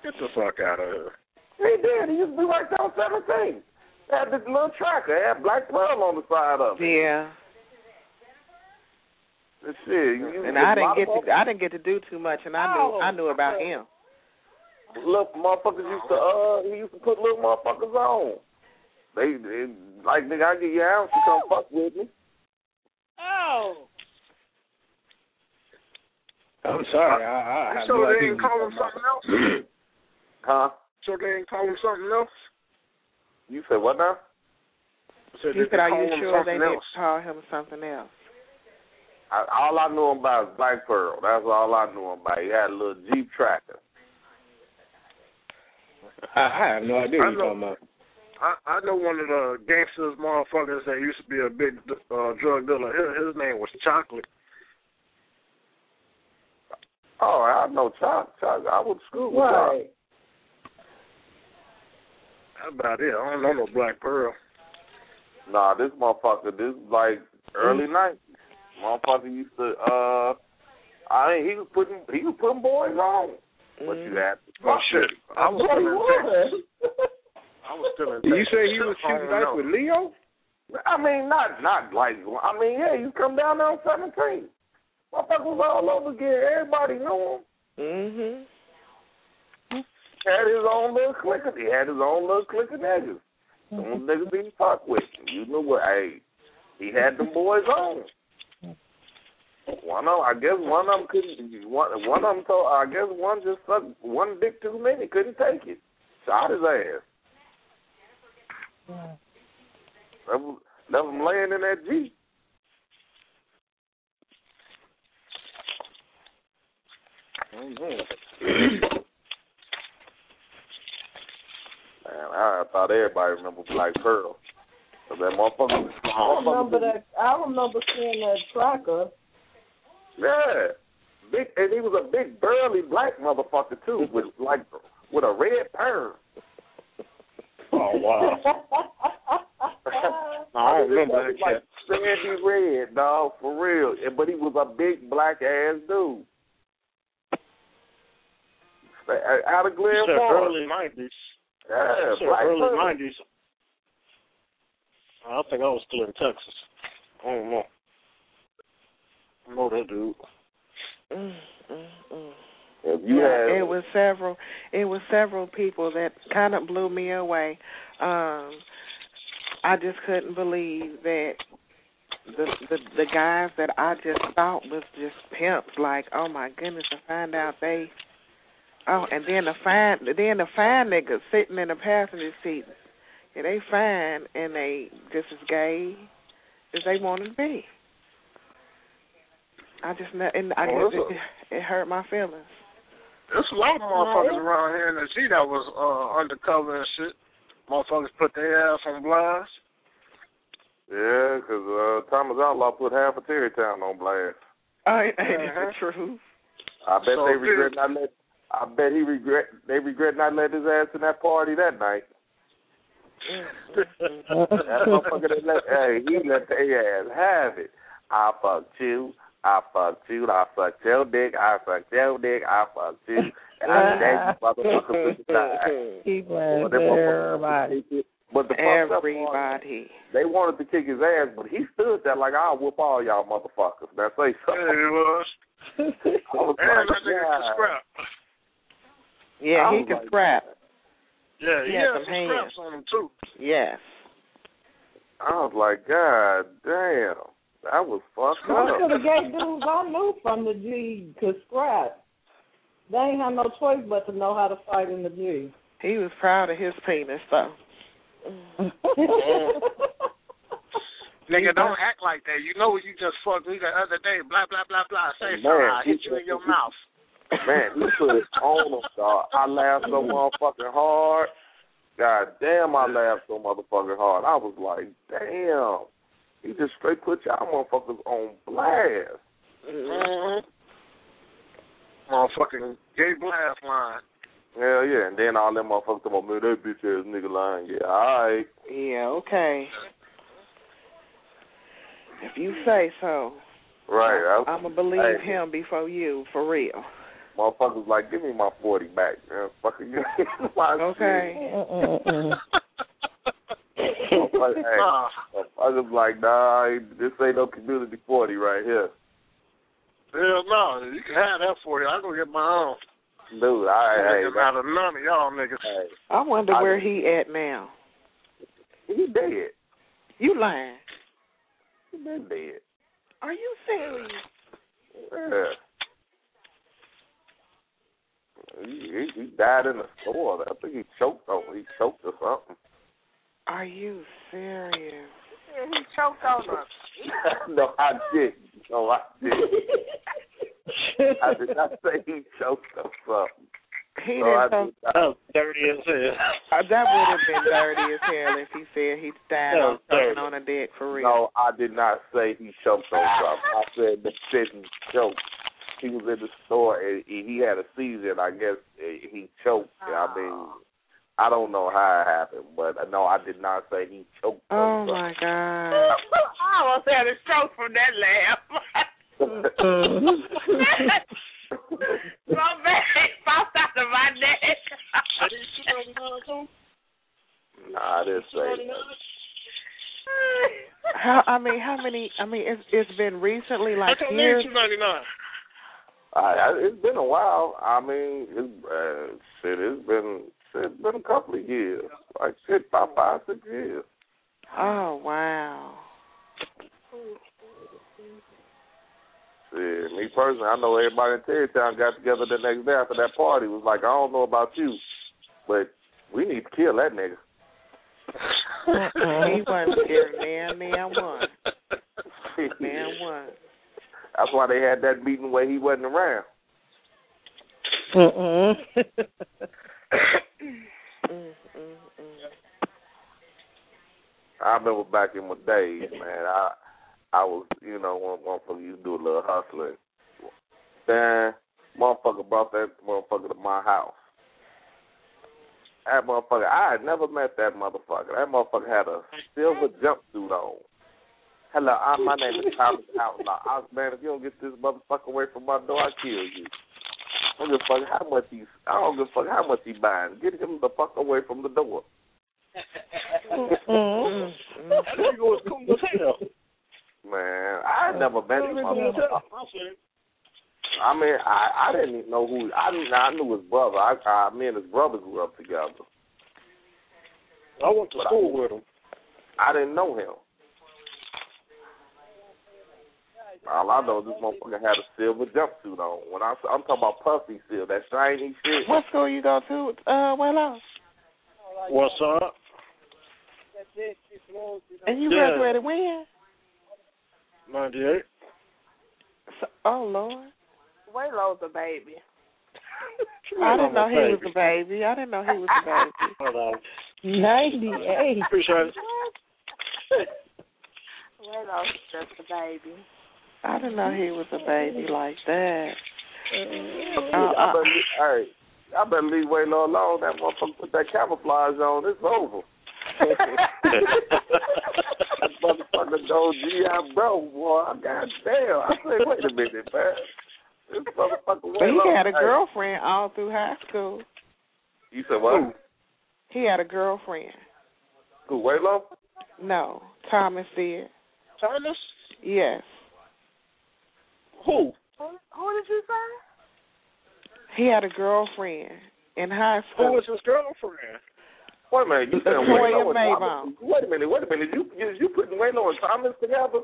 Get the fuck out of here. He did. He used to be right down seventeen. Had this little tracker. Had Black Pearl on the side of it. Yeah. This shit. You, and I didn't get to. I didn't get to do too much, and I knew. I knew about him. Little motherfuckers used to. Uh, he used to put little motherfuckers on. They, they like nigga. I get your house to come fuck with me. Oh. I'm sorry. I, I, you I sure no they didn't call him something else? Huh? Sure they didn't call him something else? You said what now? Said, he did said, they "Are call you him sure they something didn't else? call him something else?" I, all I knew him about is Black Pearl. That's all I knew him about. He had a little Jeep tracker. I, I have no idea what you're talking about. I, I know one of the gangsters motherfuckers that used to be a big uh, drug dealer. His, his name was Chocolate. Oh, I know Chuck. Chuck. I went to school with Right. Chuck. That's about it. I don't know no Black Pearl. Nah, this motherfucker, this is like early nineties. Motherfucker used to, uh, I mean, he was putting, he was putting boys on. But you had to. Oh, shit. I was still in Texas. I was still in Texas. You say he was shooting dice with Leo? I mean, not, not like, I mean, yeah, you come down there on seventeen. Motherfucker was all over again. Everybody knew him. Mm-hmm. Had his own little clique. He had his own little clique of niggas. Some niggas he fuck with. You knew what, hey, he had them boys on. One of them, I guess one of them couldn't, one, one of them told, I guess one just sucked one dick too many, couldn't take it. Shot his ass. Left him, left him laying in that Jeep. Man, I thought everybody remember Black Pearl. So that motherfucker. I remember that. I remember seeing that tracker. Yeah, big, and he was a big burly black motherfucker too, with like with a red perm. Oh wow! I don't remember that like cat. sandy red, dog, for real. But he was a big black ass dude. Out of Glen You said Park. early nineties. Yeah, You said black early pearl. nineties. I think I was still in Texas. I don't know. I know that dude. Mm, mm, mm. If you yeah, had, it was several. It was several people that kind of blew me away. Um, I just couldn't believe that the, the the guys that I just thought was just pimps. Like, oh my goodness, to find out they. Oh, and then the fine, then the fine niggas sitting in the passenger seat. Yeah, they fine and they just as gay as they wanted to be. I just, and I Oh, guess it, it hurt my feelings. There's a lot of motherfuckers around here in the G that was uh, undercover and shit. Motherfuckers put their ass on blast. yeah, because uh, Thomas Outlaw put half of Terrytown on blast. Oh, ain't it Uh-huh. the truth? I bet So they regret this- not let. I bet he regret. They regret not letting his ass in that party that night. That motherfucker that let. Hey, he let their ass have it. I fucked you. I fucked you. I fucked your dick. I fucked your dick. I fucked you. And I gave you motherfuckers to die. Keep Well, playing them motherfuckers- everybody. But the fucked up part, Everybody. they wanted to kick his ass, but he stood there like, I'll whoop all y'all motherfuckers. Now say Yeah, something. it was. I was And like, that nigga God. could scrap. Yeah, I he was could like- scrap. Yeah, He he had had some some hands. scraps on him, too. Yes. I was like, God damn. That was fucked Most up. of the gay dudes I knew from the G could scrap. They ain't had no choice but to know how to fight in the G. He was proud of his penis, though. Nigga, don't act like that. You know you just fucked me the other day. Blah, blah, blah, blah. Say Man, something. I hit he- you in your mouth. Man, he put it on him, dog. I laughed so motherfucking hard. God damn, I laughed so motherfucking hard. I was like, damn. He just straight put y'all motherfuckers on blast. Mm-hmm. Motherfucking gay blast line. Hell yeah. And then all them motherfuckers talking about, man, that bitch ass nigga lying. Yeah, all right. Yeah, okay. If you say so. Right. I, I'm going to believe hey, him before you, for real. Motherfuckers like, give me my forty back, man. Fucking give me my Okay. Motherfuckers, hey, motherfuckers like, nah, this ain't no community forty right here. Hell no, you can have that forty. I go get my own. Dude, I ain't hey, out of none of y'all niggas. Hey, I wonder I, where he at now. He dead. You lying? He been dead. Are you serious? Yeah. He, he, he died in the store. I think he choked on. He choked or something. Are you serious? Yeah, he choked on us. No, I did. No, I did. I did not say he choked on something. He so didn't. choke. That was dirty as hell. Uh, that would have been dirty as hell if he said he died on choking on a dick for real. No, I did not say he choked on something. I said the didn't choke. He was in the store and he had a seizure, and I guess he choked. I mean, I don't know how it happened, but no, I did not say he choked. Oh my God! I almost had a stroke from that laugh. My bag popped out of my neck. Nah, I didn't say that. How? I mean, how many? I mean, it's it's been recently, like I years. two ninety-nine. I, I, it's been a while. I mean, it's, uh, shit, it's been it's been a couple of years, like shit, about five, six years. Oh wow. Shit, me personally, I know everybody in Terrytown got together the next day after that party. Was like, I don't know about you, but we need to kill that nigga. He wasn't scared, man, man one. Man one. That's why they had that meeting where he wasn't around. Mm-mm. I remember back in my days, man. I I was, you know, one motherfucker used to do a little hustling. Then motherfucker brought that motherfucker to my house. That motherfucker, I had never met that motherfucker. That motherfucker had a silver jumpsuit on. Hello, I, my name is Thomas Outlaw. I was, man, if you don't get this motherfucker away from my door, I kill you. I don't give a fuck how much he's. I don't give a fuck how much he buying. Get him the fuck away from the door. Mm-hmm. He was cool as hell. Man, I had never met him. I mean, I I didn't even know who. I didn't. I knew his brother. I, I me and his brother grew up together. I went to school with him. I didn't know him. All I know is this motherfucker had a silver jumpsuit on. When I, I'm talking about puffy silver, that shiny shit. What school you go to? Uh, well, What's up? And you yeah. graduated when? ninety-eight. So, oh Lord. Waylo's a baby. I didn't know he was a baby. I didn't know he was a baby. Hold on. ninety-eight. Appreciate it. Waylo's just a baby. I didn't know he was a baby like that. Uh, I better, hey, I better leave Waylo alone. That motherfucker put that camouflage on. It's over. That motherfucker go G I bro, boy. God damn. I say, wait a minute, man. This motherfucker Waylo. But he had a hey. girlfriend all through high school. You said what? He had a girlfriend. Who, Waylo? No, Thomas did. Thomas? Yes. Who? Who, who did you say? He had a girlfriend in high school. Who was his girlfriend? Wait a minute, you said Latoya Waylo and Maybaum. Thomas. Wait a minute, wait a minute. You you, you putting Waylo and Thomas together?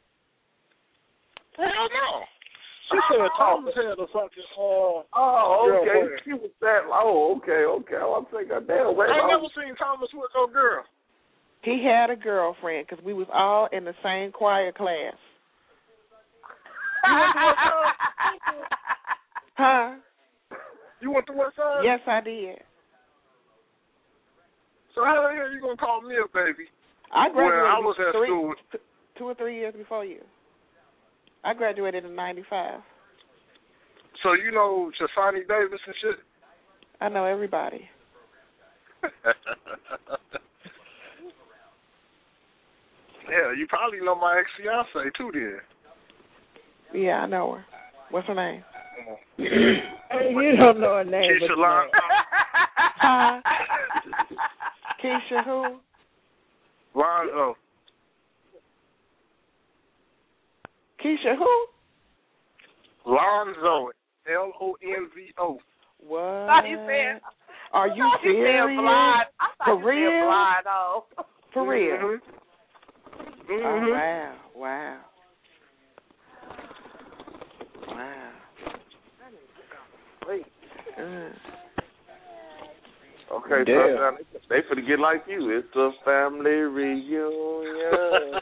Hell no. She said Thomas had a fucking uh Oh, okay. girlfriend. She was that. Oh, okay, okay. I'm saying, goddamn, Waylo. I ain't never seen Thomas with no girl. He had a girlfriend because we was all in the same choir class. You went to what side? Huh? You went to what side? Yes, I did. So how the hell you gonna call me a baby? I graduated when I was at three, school. t- two or three years before you. I graduated in ninety-five. So you know Chasani Davis and shit? I know everybody. Yeah, you probably know my ex-fiance too then. Yeah, I know her. What's her name? Mm. Hey, you don't know her name. Keisha but Lonzo. Huh? Keisha who? Lonzo. Keisha who? Lonzo. L O N Z O. What? Thought you said, Are you I thought you said serious? blind. I thought For you real? said blind, oh. For real? Mm-hmm. Oh, Mm-hmm. wow. Wow. Wow. Wait. Mm. Okay, Damn. so they finna get like you. It's a family reunion.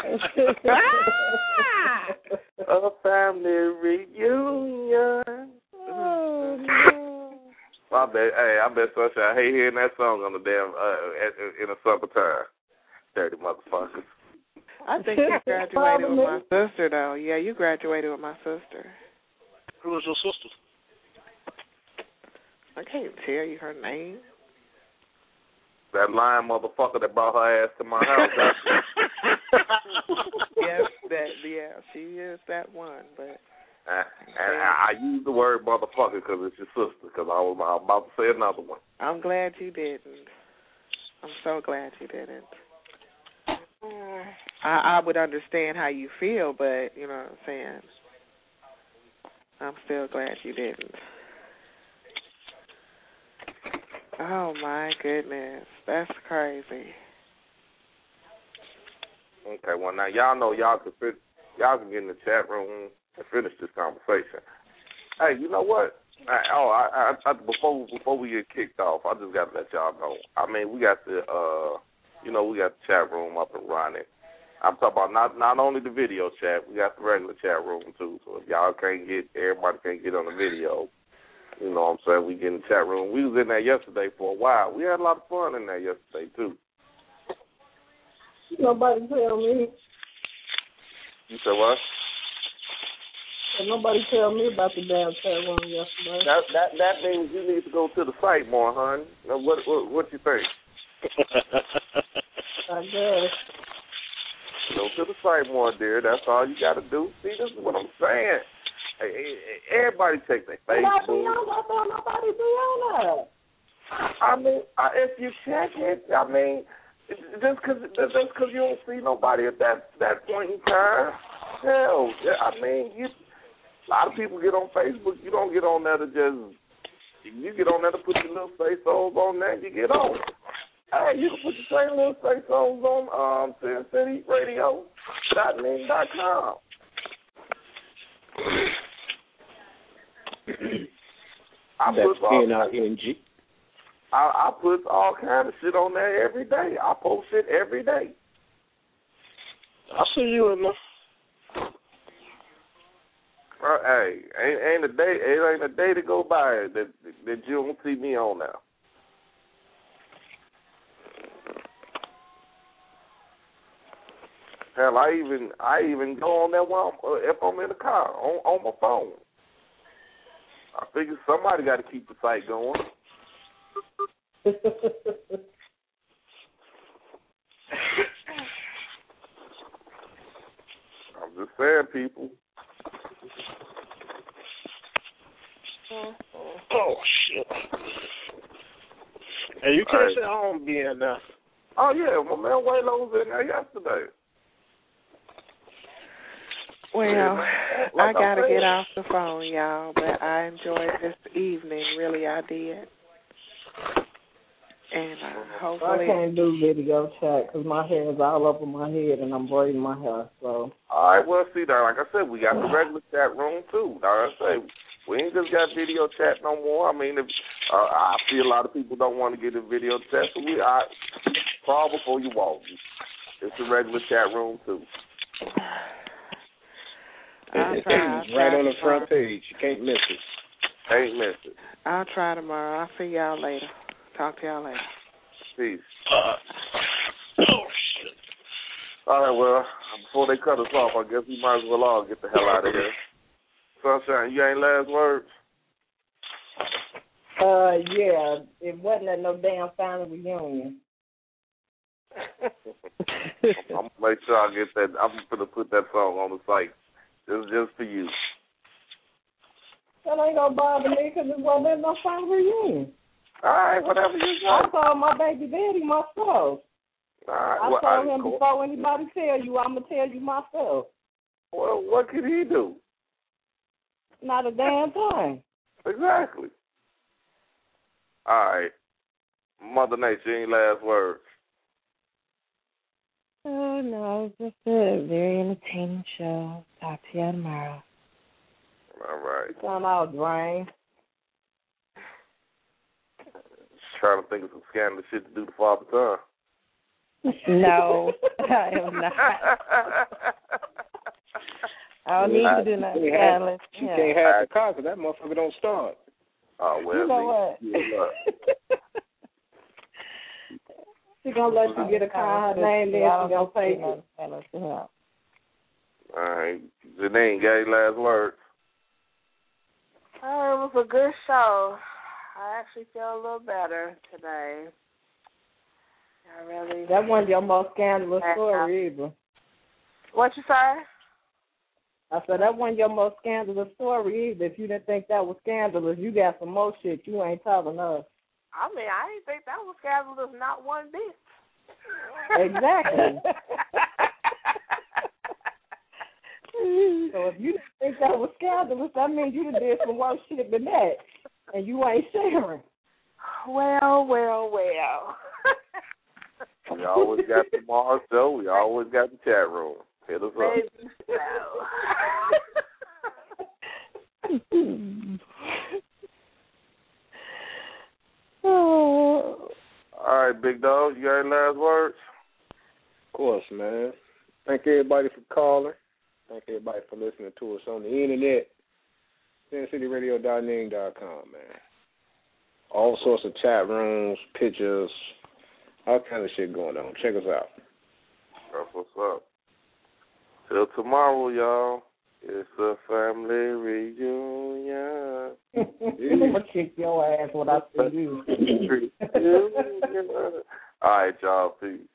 A family reunion. Oh, no. I bet, hey, I bet Sunshine, I hate hearing that song on the damn, uh, at, in the summertime. Dirty motherfuckers. I think you graduated with my sister, though. Yeah, you graduated with my sister. Who was your sister? I can't tell you her name. That lying motherfucker that brought her ass to my house. Yes, that, yeah, she is that one, but... And, and I, I use the word motherfucker because it's your sister, because I was, I was about to say another one. I'm glad you didn't. I'm so glad you didn't. I, I would understand how you feel, but, you know what I'm saying, I'm still glad you didn't. Oh, my goodness. That's crazy. Okay, well, now y'all know y'all can fit, y'all can get in the chat room and finish this conversation. Hey, you know what? I, oh, I, I, I, before before we get kicked off, I just got to let y'all know. I mean, we got the, uh, you know, we got the chat room up and running. I'm talking about not not only the video chat, we got the regular chat room too. So if y'all can't get, everybody can't get on the video. You know what I'm saying? We get in the chat room. We was in there yesterday for a while. We had a lot of fun in there yesterday too. Nobody tell me. You said what? Nobody tell me about the damn chat room yesterday. That that that means you need to go to the site more, hon. Now, what what what you think? I guess. Go to the site more, dear. That's all you got to do. See, this is what I'm saying. Hey, hey, hey, everybody take their Facebook. Nobody on that. Nobody be on that. I mean, I, if you check it, I mean, just because just cause you don't see nobody at that that point in time, hell, I mean, you. A lot of people get on Facebook. You don't get on there to just. You get on there to put your little face holes on there. You get on. Hey, you can put your same little face holes on um Sin City Radio dot ning dot com. I That's put all, N I N G. I, I put all kind of shit on there every day. I post shit every day. I see you in there. Uh, hey, ain't, ain't a day, it ain't a day to go by that that you don't see me on there. Hell, I even I even go on there while I'm, uh, if I'm in the car on on my phone. I figure somebody got to keep the site going. I'm just saying, people. Oh, shit. Hey, you can't Hey. say I don't be in there. Oh, yeah, my man Waylo was in there yesterday. Well, Like I got to said. get off the phone, y'all, but I enjoyed this evening. Really, I did. And uh, I hopefully... can't do video chat because my hair is all over my head and I'm braiding my hair. So. All right, well, see, now, like I said, we got the regular chat room, too. Like I say, we ain't just got video chat no more. I mean, if, uh, I see a lot of people don't want to get in video chat, so we, I, crawl before you walk. It's the regular chat room, too. I'll try, I'll It's try right on the tomorrow. front page. You can't miss it. Ain't miss it. I'll try tomorrow. I'll see y'all later. Talk to y'all later. Peace. Uh, oh, shit. All right, well, before they cut us off, I guess we might as well all get the hell out of here. Sunshine, you ain't last words? Uh, yeah, it wasn't at no damn family reunion. I'm gonna make sure I get that. I'm gonna put that song on the site just just for you. That ain't gonna bother me because it wasn't in no family reunion. All right, whatever you I say. told my baby daddy myself. All right, I well, told I, him before anybody tell you, I'm gonna tell you myself. Well, what could he do? Not a damn thing. Exactly. All right, Mother Nature, any last words? Oh, no, it's just a very entertaining show. Talk to you tomorrow. All right. You sound all drained. Trying to think of some scandalous shit to do to Father Time. No, I am not. I don't need to do nothing scandalous. She Yeah. can't have the car because that motherfucker don't start. Oh, well, You know what? Yeah, She gonna let you get a car, her name there, she gonna pay you. all right. Janine, got any last words? Oh, it was a good show. I actually feel a little better today. I really. That wasn't your most scandalous story either. What you say? I said that wasn't your most scandalous story either. If you didn't think that was scandalous, you got some more shit you ain't telling us. I mean, I didn't think that was scandalous, not one bit. Exactly. So if you didn't think that was scandalous, that means you did some worse shit than that, and you ain't sharing. Well, well, well. We always got the Mars show. We always got the chat room. Hit us Maybe up. All right, big dog. You got any last words? Of course, man. Thank everybody for calling. Thank everybody for listening to us on the internet. Sin City Radio dot ning dot com, man. All sorts of chat rooms, pictures, all kind of shit going on. Check us out. That's what's up. Till tomorrow, y'all. It's a family reunion. I'm gonna kick your ass when I see you. All right, y'all. Peace.